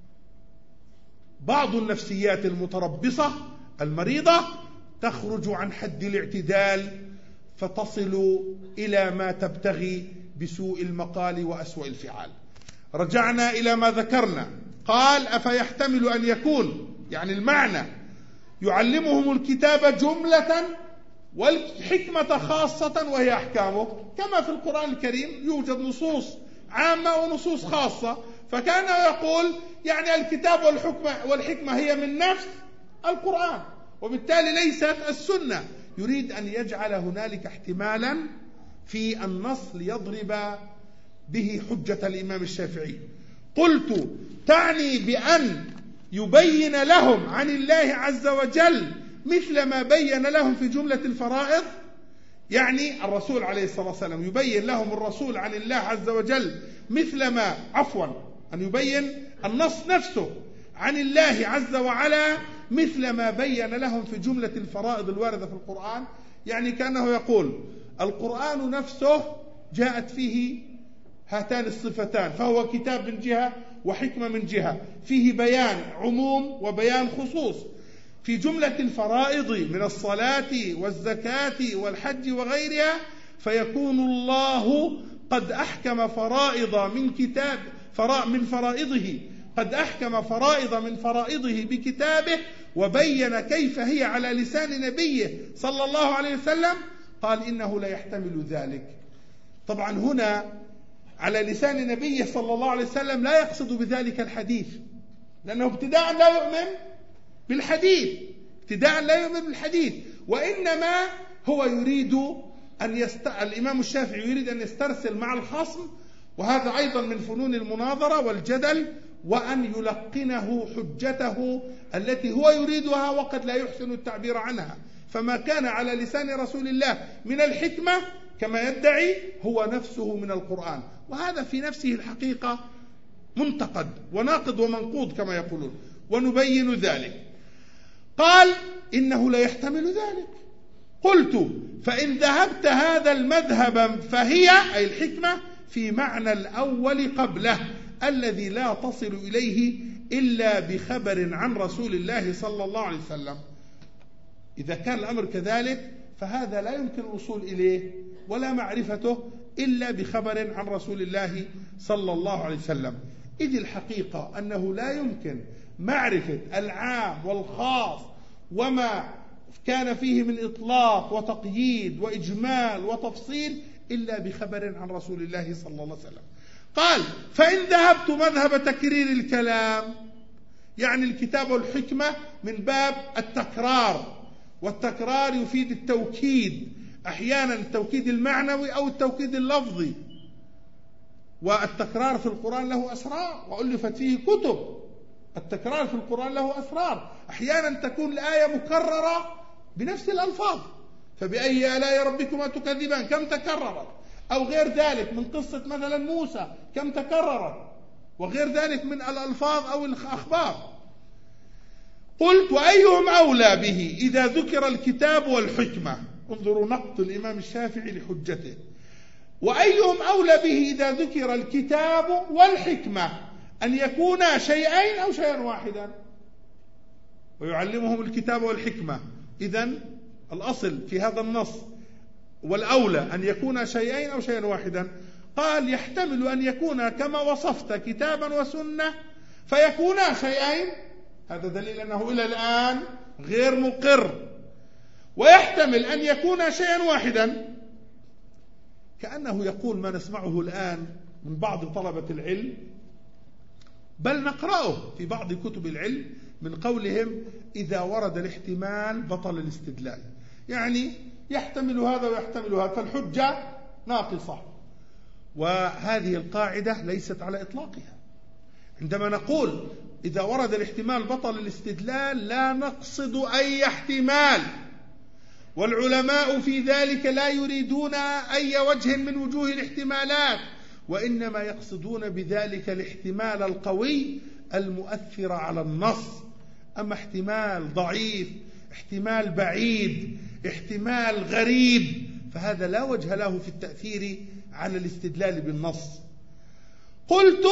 بعض النفسيات المتربصة المريضة تخرج عن حد الاعتدال فتصل إلى ما تبتغي بسوء المقال وأسوأ الفعال. رجعنا إلى ما ذكرنا. قال أفيحتمل أن يكون يعني المعنى يعلمهم الكتاب جملة والحكمة خاصة وهي أحكامه، كما في القرآن الكريم يوجد نصوص عامة ونصوص خاصة. فكان يقول يعني الكتاب والحكمة والحكمة هي من نفس القرآن، وبالتالي ليست السنة. يريد أن يجعل هنالك احتمالا في النص ليضرب به حجة الإمام الشافعي. قلت تعني بأن يبين لهم عن الله عز وجل مثل ما بين لهم في جملة الفرائض، يعني الرسول عليه الصلاة والسلام يبين لهم الرسول عن الله عز وجل مثل ما عفوا أن يبين النص نفسه عن الله عز وعلا مثل ما بين لهم في جملة الفرائض الواردة في القرآن. يعني كأنه يقول القرآن نفسه جاءت فيه هاتان الصفتان، فهو كتاب من جهة وحكمة من جهة، فيه بيان عموم وبيان خصوص. في جملة الفرائض من الصلاة والزكاة والحج وغيرها فيكون الله قد أحكم فرائض من كتاب من فرائضه قد أحكم فرائض من فرائضه بكتابه وبين كيف هي على لسان نبيه صلى الله عليه وسلم. قال إنه لا يحتمل ذلك. طبعا هنا على لسان نبيه صلى الله عليه وسلم لا يقصد بذلك الحديث، لأنه ابتداء لا يؤمن بالحديث ابتداء لا يؤمن بالحديث وإنما هو يريد أن يست... الإمام الشافعي يريد أن يسترسل مع الخصم، وهذا أيضا من فنون المناظرة والجدل، وأن يلقنه حجته التي هو يريدها وقد لا يحسن التعبير عنها. فما كان على لسان رسول الله من الحكمة كما يدعي هو نفسه من القرآن، وهذا في نفسه الحقيقة منتقد وناقض ومنقوض كما يقولون، ونبين ذلك. قال إنه لا يحتمل ذلك. قلت فإن ذهبت هذا المذهب فهي أي الحكمة في معنى الأول قبله الذي لا تصل إليه إلا بخبر عن رسول الله صلى الله عليه وسلم. إذا كان الأمر كذلك فهذا لا يمكن الوصول إليه ولا معرفته إلا بخبر عن رسول الله صلى الله عليه وسلم. إذ الحقيقة أنه لا يمكن معرفة العام والخاص وما كان فيه من إطلاق وتقييد وإجمال وتفصيل إلا بخبر عن رسول الله صلى الله عليه وسلم. قال فإن ذهبت مذهب تكرير الكلام، يعني الكتاب والحكمة من باب التكرار، والتكرار يفيد التوكيد، أحيانا التوكيد المعنوي أو التوكيد اللفظي، والتكرار في القرآن له أسرار وألفت فيه كتب. التكرار في القرآن له أسرار، أحيانا تكون الآية مكررة بنفس الألفاظ، فبأي آلاء ربكما تكذبان كم تكررت، أو غير ذلك من قصة مثلا موسى كم تكررت، وغير ذلك من الألفاظ أو الأخبار. قلت وأيهم أولى به إذا ذكر الكتاب والحكمة؟ انظروا نقد الإمام الشافعي لحجته. وأيهم أولى به إذا ذكر الكتاب والحكمة أن يكونا شيئين أو شيئا واحدا؟ ويعلمهم الكتاب والحكمة. إذن الأصل في هذا النص والأولى أن يكونا شيئين أو شيئا واحدا. قال يحتمل أن يكون كما وصفت كتابا وسنة فيكونا شيئين، هذا دليل أنه إلى الآن غير مقر. ويحتمل أن يكون شيئا واحدا، كأنه يقول ما نسمعه الآن من بعض طلبة العلم، بل نقرأه في بعض كتب العلم من قولهم إذا ورد الاحتمال بطل الاستدلال، يعني يحتمل هذا ويحتمل هذا فالحجة ناقصة. وهذه القاعدة ليست على إطلاقها. عندما نقول إذا ورد الاحتمال بطل الاستدلال لا نقصد أي احتمال، والعلماء في ذلك لا يريدون أي وجه من وجوه الاحتمالات، وإنما يقصدون بذلك الاحتمال القوي المؤثر على النص. أما احتمال ضعيف، احتمال بعيد، احتمال غريب، فهذا لا وجه له في التأثير على الاستدلال بالنص. قلت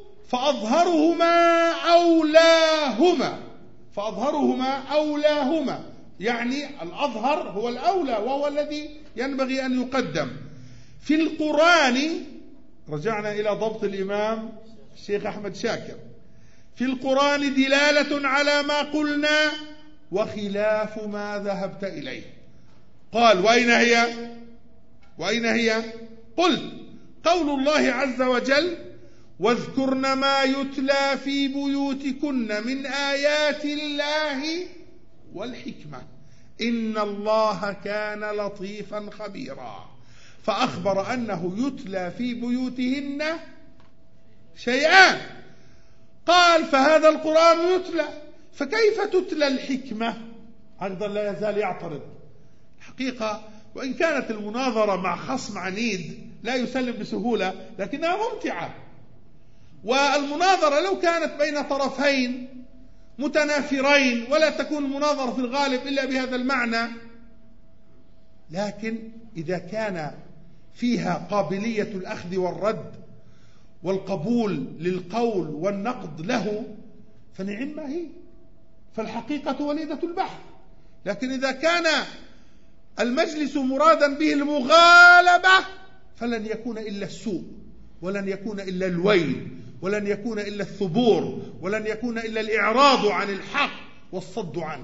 فأظهرهما أولاهما فأظهرهما أولاهما يعني الأظهر هو الأولى وهو الذي ينبغي أن يقدم. في القرآن رجعنا إلى ضبط الإمام الشيخ أحمد شاكر، في القرآن دلالة على ما قلنا وخلاف ما ذهبت إليه. قال وأين هي؟ وأين هي؟ قلت قول الله عز وجل واذكرن ما يتلى في بيوتكن من آيات الله والحكمة إن الله كان لطيفا خبيرا، فأخبر أنه يتلى في بيوتهن شيئان. قال فهذا القرآن يتلى، فكيف تتلى الحكمة؟ أيضا لا يزال يعترض. حقيقة وإن كانت المناظرة مع خصم عنيد لا يسلم بسهولة لكنها ممتعة، والمناظرة لو كانت بين طرفين متنافرين ولا تكون المناظرة في الغالب إلا بهذا المعنى، لكن إذا كان فيها قابلية الأخذ والرد والقبول للقول والنقد له فنعم ما هي، فالحقيقة وليدة البحث. لكن إذا كان المجلس مرادا به المغالبة فلن يكون إلا السوء، ولن يكون إلا الويل، ولن يكون إلا الثبور، ولن يكون إلا الإعراض عن الحق والصد عنه.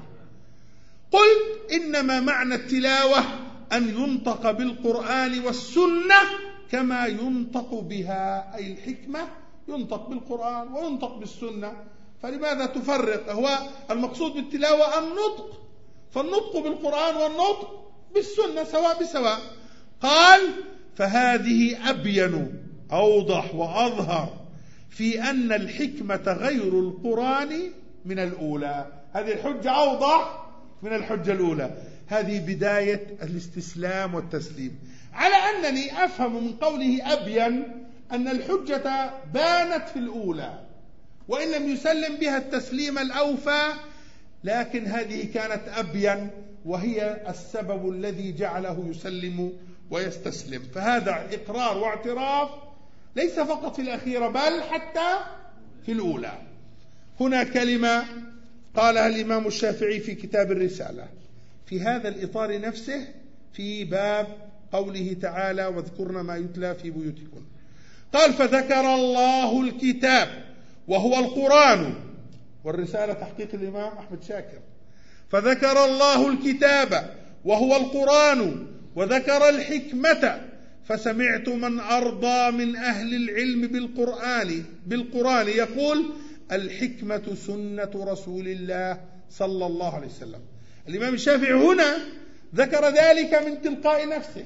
قلت إنما معنى التلاوة أن ينطق بالقرآن والسنة كما ينطق بها، أي الحكمة ينطق بالقرآن وينطق بالسنة، فلماذا تفرق؟ هو المقصود بالتلاوة النطق، فالنطق بالقرآن والنطق بالسنة سواء بسواء. قال فهذه أبين أوضح وأظهر في أن الحكمة غير القرآن من الأولى. هذه الحجة أوضح من الحجة الأولى. هذه بداية الاستسلام والتسليم، على أنني أفهم من قوله أبين أن الحجة بانت في الأولى وإن لم يسلم بها التسليم الأوفى، لكن هذه كانت أبين وهي السبب الذي جعله يسلم ويستسلم. فهذا إقرار واعتراف ليس فقط في الأخيرة بل حتى في الأولى. هنا كلمة قالها الإمام الشافعي في كتاب الرسالة في هذا الإطار نفسه، في باب قوله تعالى واذكرن ما يتلى في بيوتكن. قال فذكر الله الكتاب وهو القرآن، والرسالة تحقيق الإمام أحمد شاكر. فذكر الله الكتاب وهو القرآن وذكر الحكمة، فسمعت من أرضى من أهل العلم بالقرآن بالقرآن يقول الحكمة سنة رسول الله صلى الله عليه وسلم. الإمام الشافعي هنا ذكر ذلك من تلقاء نفسه،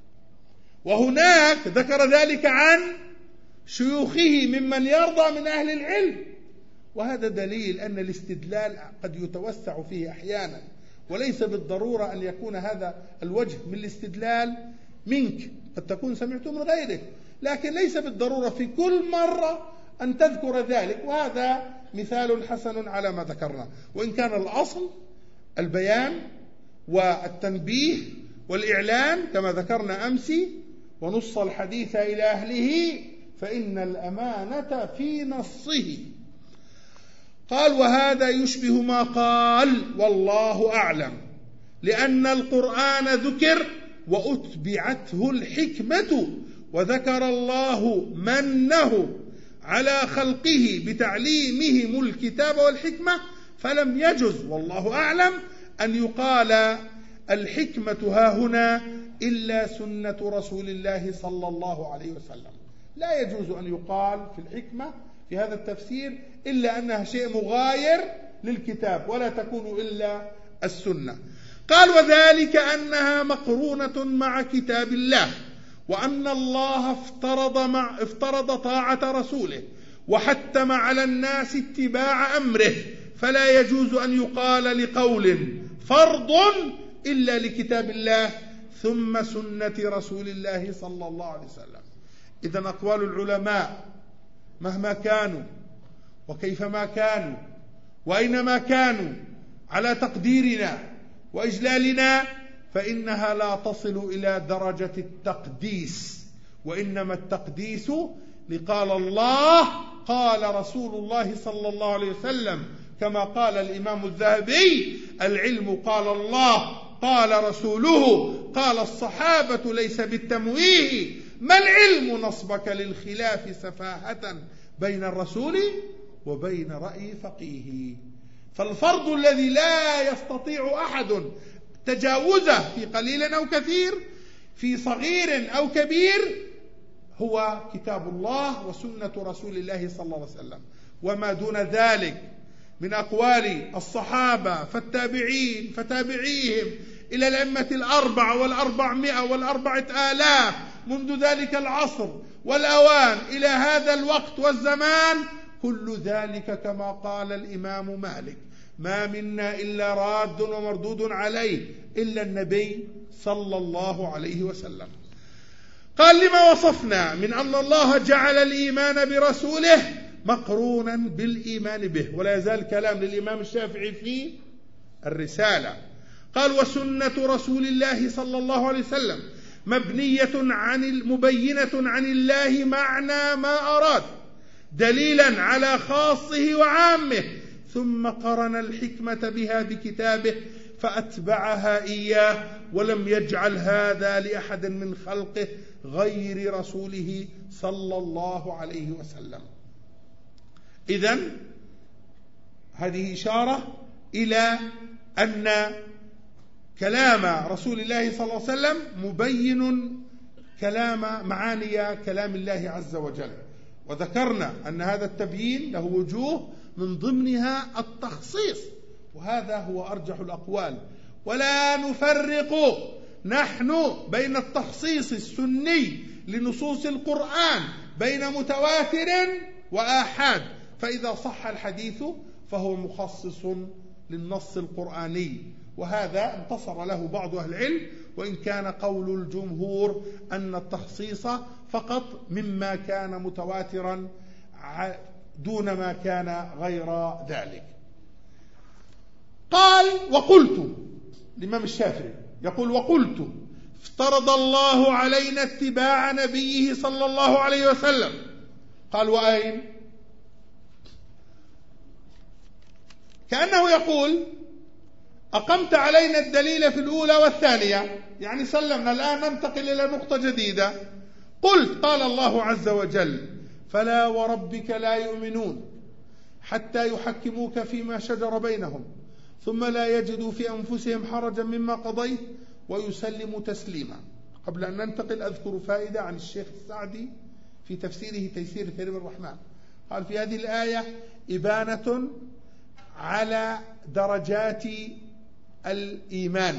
وهناك ذكر ذلك عن شيوخه ممن يرضى من أهل العلم. وهذا دليل أن الاستدلال قد يتوسع فيه أحيانا، وليس بالضرورة أن يكون هذا الوجه من الاستدلال منك، قد تكون سمعته من غيرك، لكن ليس بالضرورة في كل مرة أن تذكر ذلك. وهذا مثال حسن على ما ذكرنا، وإن كان الأصل البيان والتنبيه والإعلان كما ذكرنا أمس، ونص الحديث إلى أهله فإن الأمانة في نصه. قال وهذا يشبه ما قال والله أعلم، لأن القرآن ذكر وأتبعته الحكمة، وذكر الله منه على خلقه بتعليمهم الكتاب والحكمة، فلم يجز والله أعلم أن يقال الحكمة ها هنا إلا سنة رسول الله صلى الله عليه وسلم. لا يجوز أن يقال في الحكمة في هذا التفسير إلا أنها شيء مغاير للكتاب، ولا تكون إلا السنة. قال وذلك أنها مقرونة مع كتاب الله، وأن الله افترض, مع افترض طاعة رسوله وحتم على الناس اتباع أمره، فلا يجوز أن يقال لقول فرض إلا لكتاب الله ثم سنة رسول الله صلى الله عليه وسلم. إذن أقوال العلماء مهما كانوا وكيفما كانوا وأينما كانوا على تقديرنا وإجلالنا، فإنها لا تصل إلى درجة التقديس، وإنما التقديس لقال الله قال رسول الله صلى الله عليه وسلم، كما قال الإمام الذهبي العلم قال الله قال رسوله قال الصحابة ليس بالتمويه، ما العلم نصبك للخلاف سفاهة بين الرسول وبين رأي فقيه. فالفرض الذي لا يستطيع أحد تجاوزه في قليل أو كثير، في صغير أو كبير، هو كتاب الله وسنة رسول الله صلى الله عليه وسلم. وما دون ذلك من أقوال الصحابة فالتابعين فتابعيهم إلى الأئمة الأربعة والأربعمائة والأربعة آلاف منذ ذلك العصر والأوان إلى هذا الوقت والزمان، كل ذلك كما قال الإمام مالك ما منا إلا راد ومردود عليه إلا النبي صلى الله عليه وسلم. قال لما وصفنا من أن الله جعل الإيمان برسوله مقرونا بالإيمان به، ولا يزال كلام للإمام الشافعي في الرسالة. قال وسنة رسول الله صلى الله عليه وسلم مبنية عن مبينة عن الله معنى ما أراد دليلا على خاصه وعامه، ثم قرن الحكمة بها بكتابه فأتبعها إياه، ولم يجعل هذا لأحد من خلقه غير رسوله صلى الله عليه وسلم. إذن هذه إشارة إلى أن كلام رسول الله صلى الله عليه وسلم مبين كلام معاني كلام الله عز وجل، وذكرنا أن هذا التبيين له وجوه من ضمنها التخصيص، وهذا هو أرجح الأقوال. ولا نفرق نحن بين التخصيص السني لنصوص القرآن بين متواتر وآحاد، فإذا صح الحديث فهو مخصص للنص القرآني، وهذا انتصر له بعض أهل العلم، وإن كان قول الجمهور أن التخصيص فقط مما كان متواترا دون ما كان غير ذلك. قال وقلت، الإمام الشافعي يقول وقلت افترض الله علينا اتباع نبيه صلى الله عليه وسلم. قال وأين؟ كأنه يقول أقمت علينا الدليل في الأولى والثانية، يعني سلمنا، الآن ننتقل إلى نقطة جديدة. قلت قال الله عز وجل فلا وربك لا يؤمنون حتى يحكموك فيما شجر بينهم ثم لا يجدوا في أنفسهم حرجا مما قضيت ويسلموا تسليما. قبل أن ننتقل أذكر فائدة عن الشيخ السعدي في تفسيره تيسير كريم الرحمن. قال في هذه الآية إبانة على درجات الإيمان،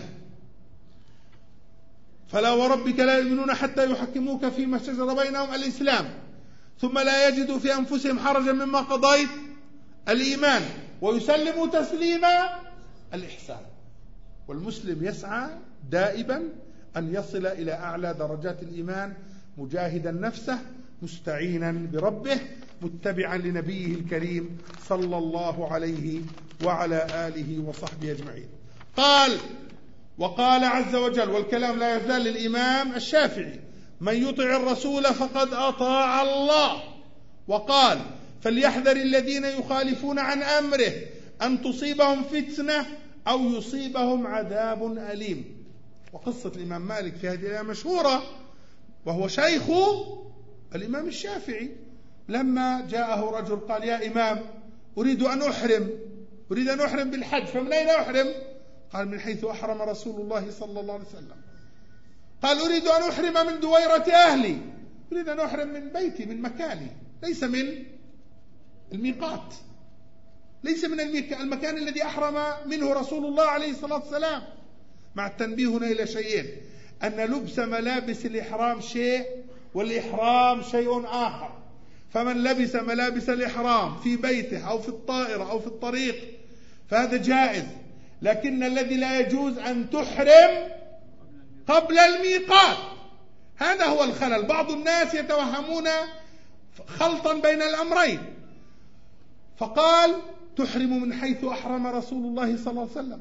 فلا وربك لا يؤمنون حتى يحكموك فيما شجر بينهم الإسلام ثم لا يجدوا في أنفسهم حرجا مما قضيت الإيمان ويسلموا تسليما الإحسان. والمسلم يسعى دائما أن يصل إلى أعلى درجات الإيمان مجاهدا نفسه مستعينا بربه متبعا لنبيه الكريم صلى الله عليه وعلى آله وصحبه أجمعين. قال وقال عز وجل، والكلام لا يزال للإمام الشافعي، من يطع الرسول فقد أطاع الله. وقال فليحذر الذين يخالفون عن أمره أن تصيبهم فتنة أو يصيبهم عذاب أليم. وقصة الإمام مالك في هذه الآية مشهورة، وهو شيخ الإمام الشافعي، لما جاءه رجل قال يا إمام أريد أن أحرم أريد أن أحرم بالحج، فمن أين أحرم؟ قال من حيث أحرم رسول الله صلى الله عليه وسلم. قال أريد أن أحرم من دويرة أهلي، أريد أن أحرم من بيتي من مكاني، ليس من الميقات، ليس من المكان الذي أحرم منه رسول الله عليه الصلاة والسلام. مع التنبيه هنا إلى شيئين، أن لبس ملابس الإحرام شيء والإحرام شيء آخر، فمن لبس ملابس الإحرام في بيته أو في الطائرة أو في الطريق فهذا جائز، لكن الذي لا يجوز أن تحرم قبل الميقات، هذا هو الخلل. بعض الناس يتوهمون خلطا بين الأمرين، فقال تحرم من حيث أحرم رسول الله صلى الله عليه وسلم.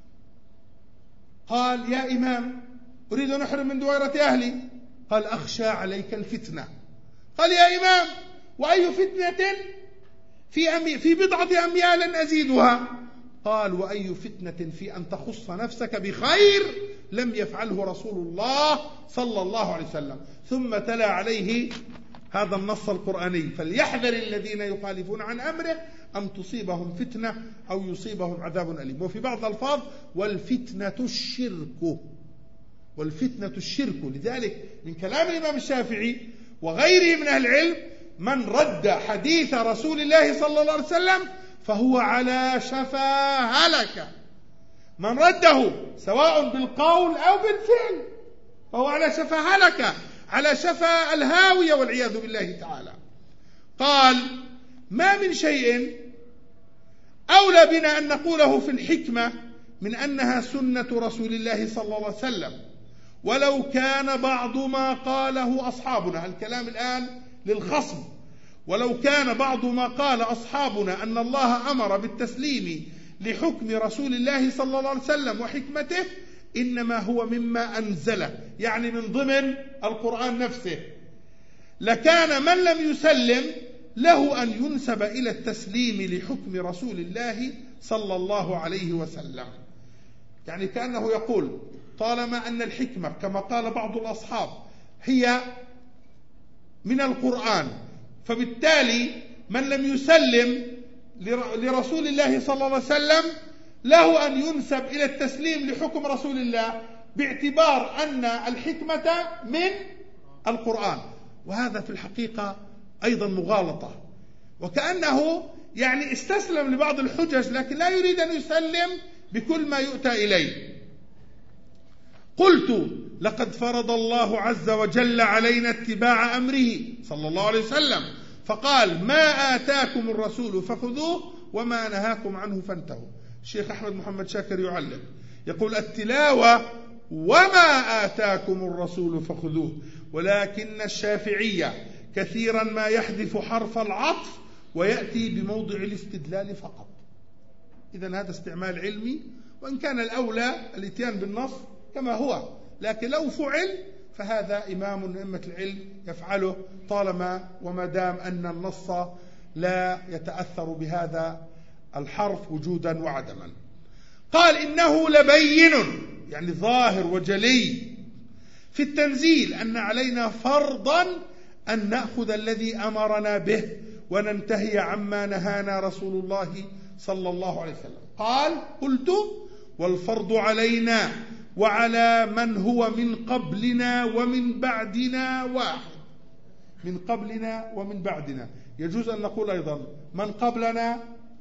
قال يا إمام أريد أن أحرم من دويرة أهلي، قال أخشى عليك الفتنة. قال يا إمام وأي فتنة في, أمي في بضعة أميال أزيدها؟ قال وأي فتنة في أن تخص نفسك بخير لم يفعله رسول الله صلى الله عليه وسلم. ثم تلا عليه هذا النص القرآني، فليحذر الذين يخالفون عن أمره أن تصيبهم فتنة أو يصيبهم عذاب أليم. وفي بعض الألفاظ والفتنة الشرك، والفتنة الشرك. لذلك من كلام الإمام الشافعي وغيره من أهل العلم من رد حديث رسول الله صلى الله عليه وسلم فهو على شفا هلكة، من رده سواء بالقول أو بالفعل فهو على شفا هلكة، على شفا الهاوية والعياذ بالله تعالى. قال ما من شيء أولى بنا أن نقوله في الحكمة من أنها سنة رسول الله صلى الله عليه وسلم، ولو كان بعض ما قاله أصحابنا، الكلام الآن للخصم، ولو كان بعض ما قال أصحابنا أن الله أمر بالتسليم لحكم رسول الله صلى الله عليه وسلم وحكمته إنما هو مما أنزله، يعني من ضمن القرآن نفسه، لكان من لم يسلم له أن ينسب إلى التسليم لحكم رسول الله صلى الله عليه وسلم. يعني كأنه يقول طالما أن الحكمة كما قال بعض الأصحاب هي من القرآن، فبالتالي من لم يسلم لرسول الله صلى الله عليه وسلم له أن ينسب إلى التسليم لحكم رسول الله، باعتبار أن الحكمة من القرآن. وهذا في الحقيقة أيضا مغالطة، وكأنه يعني استسلم لبعض الحجج لكن لا يريد أن يسلم بكل ما يؤتى إليه. قلت لقد فرض الله عز وجل علينا اتباع أمره صلى الله عليه وسلم، فقال ما آتاكم الرسول فخذوه وما نهاكم عنه فانتهوا. الشيخ أحمد محمد شاكر يعلق يقول التلاوة وما آتاكم الرسول فخذوه، ولكن الشافعية كثيرا ما يحذف حرف العطف ويأتي بموضع الاستدلال فقط. إذن هذا استعمال علمي، وإن كان الأولى الاتيان بالنص كما هو، لكن لو فعل فهذا إمام من أئمة العلم يفعله طالما وما دام أن النص لا يتأثر بهذا الحرف وجودا وعدما. قال إنه لبين، يعني ظاهر وجلي في التنزيل أن علينا فرضا أن نأخذ الذي أمرنا به وننتهي عما نهانا رسول الله صلى الله عليه وسلم. قال قلت والفرض علينا وعلى من هو من قبلنا ومن بعدنا واحد. من قبلنا ومن بعدنا، يجوز أن نقول أيضا من قبلنا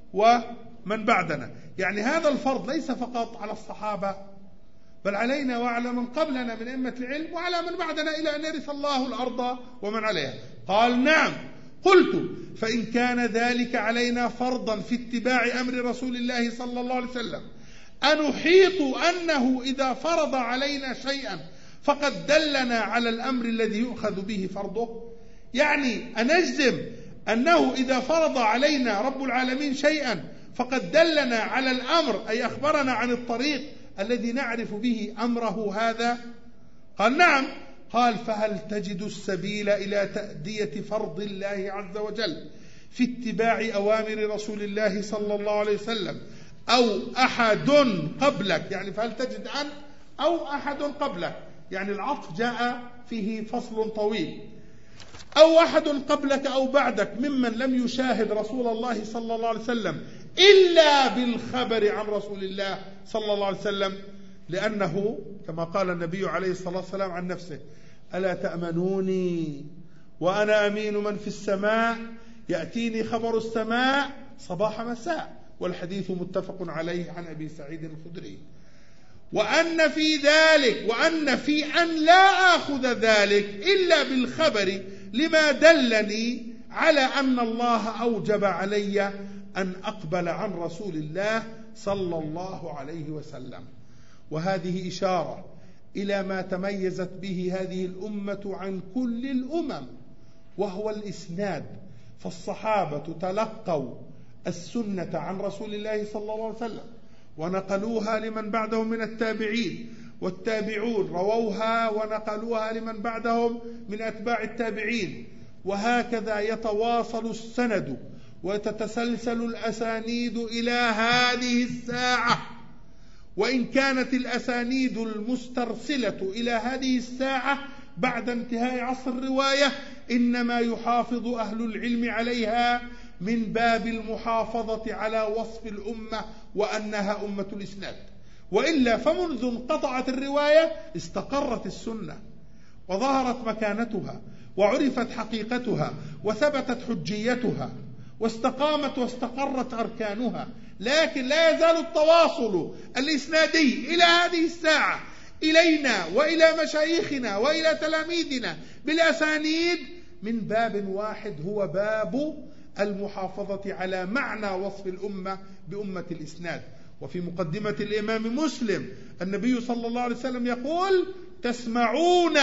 ومن بعدنا، يعني هذا الفرض ليس فقط على الصحابة بل علينا وعلى من قبلنا من أئمة العلم وعلى من بعدنا إلى أن يرث الله الأرض ومن عليها. قال نعم. قلت فإن كان ذلك علينا فرضا في اتباع أمر رسول الله صلى الله عليه وسلم أنحيط أنه إذا فرض علينا شيئا فقد دلنا على الأمر الذي يؤخذ به فرضه، يعني أنجزم أنه إذا فرض علينا رب العالمين شيئا فقد دلنا على الأمر، أي أخبرنا عن الطريق الذي نعرف به أمره هذا؟ قال نعم. قال فهل تجد السبيل إلى تأدية فرض الله عز وجل في اتباع أوامر رسول الله صلى الله عليه وسلم أو أحد قبلك؟ يعني فهل تجد أن أو أحد قبلك، يعني العطف جاء فيه فصل طويل. أو أحد قبلك أو بعدك ممن لم يشاهد رسول الله صلى الله عليه وسلم إلا بالخبر عن رسول الله صلى الله عليه وسلم، لأنه كما قال النبي عليه الصلاة والسلام عن نفسه ألا تأمنوني وأنا أمين من في السماء يأتيني خبر السماء صباح مساء، والحديث متفق عليه عن أبي سعيد الخدري. وأن في ذلك وأن في أن لا آخذ ذلك إلا بالخبر لما دلني على أن الله أوجب علي أن أقبل عن رسول الله صلى الله عليه وسلم. وهذه إشارة إلى ما تميزت به هذه الأمة عن كل الأمم، وهو الإسناد. فالصحابة تلقوا السنة عن رسول الله صلى الله عليه وسلم ونقلوها لمن بعدهم من التابعين، والتابعون رووها ونقلوها لمن بعدهم من أتباع التابعين، وهكذا يتواصل السند وتتسلسل الأسانيد إلى هذه الساعة. وإن كانت الأسانيد المسترسلة إلى هذه الساعة بعد انتهاء عصر الرواية إنما يحافظ أهل العلم عليها من باب المحافظة على وصف الأمة وأنها أمة الإسناد، وإلا فمنذ انقطعت الرواية استقرت السنة وظهرت مكانتها وعرفت حقيقتها وثبتت حجيتها واستقامت واستقرت أركانها. لكن لا يزال التواصل الإسنادي إلى هذه الساعة إلينا وإلى مشايخنا وإلى تلاميذنا بالأسانيد من باب واحد، هو باب المحافظة على معنى وصف الأمة بأمة الإسناد. وفي مقدمة الإمام مسلم النبي صلى الله عليه وسلم يقول تسمعون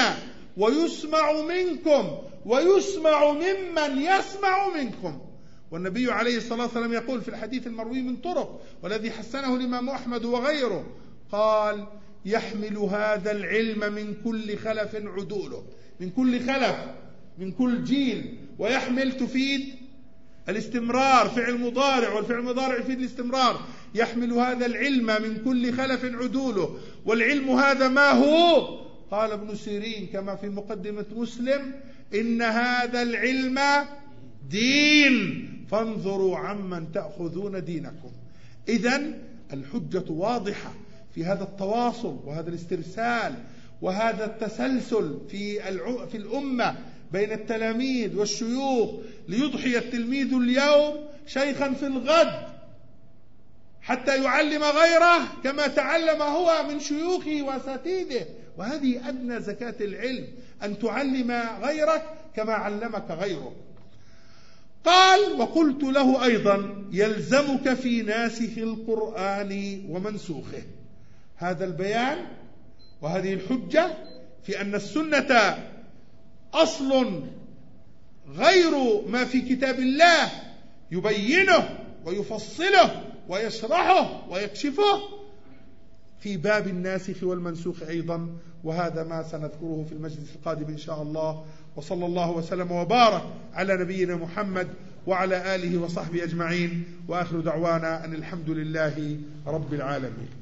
ويسمع منكم ويسمع ممن يسمع منكم. والنبي عليه الصلاة والسلام يقول في الحديث المروي من طرق والذي حسنه الإمام أحمد وغيره، قال يحمل هذا العلم من كل خلف عدوله، من كل خلف، من كل جيل. ويحمل تفيد الاستمرار، فعل مضارع، والفعل المضارع يفيد الاستمرار. يحمل هذا العلم من كل خلف عدوله. والعلم هذا ما هو؟ قال ابن سيرين كما في مقدمة مسلم: إن هذا العلم دين فانظروا عمن تأخذون دينكم. إذن الحجة واضحة في هذا التواصل وهذا الاسترسال وهذا التسلسل في في الأمة بين التلاميذ والشيوخ، ليضحي التلميذ اليوم شيخا في الغد حتى يعلم غيره كما تعلم هو من شيوخه وأساتذته. وهذه أدنى زكاة العلم، أن تعلم غيرك كما علمك غيرك. قال: وقلت له أيضا: يلزمك في ناسخ القرآن ومنسوخه. هذا البيان وهذه الحجة في أن السنة أصل غير ما في كتاب الله يبينه ويفصله ويشرحه ويكشفه في باب الناسخ والمنسوخ أيضا، وهذا ما سنذكره في المجلس القادم إن شاء الله. وصلى الله وسلم وبارك على نبينا محمد وعلى آله وصحبه أجمعين، وآخر دعوانا أن الحمد لله رب العالمين.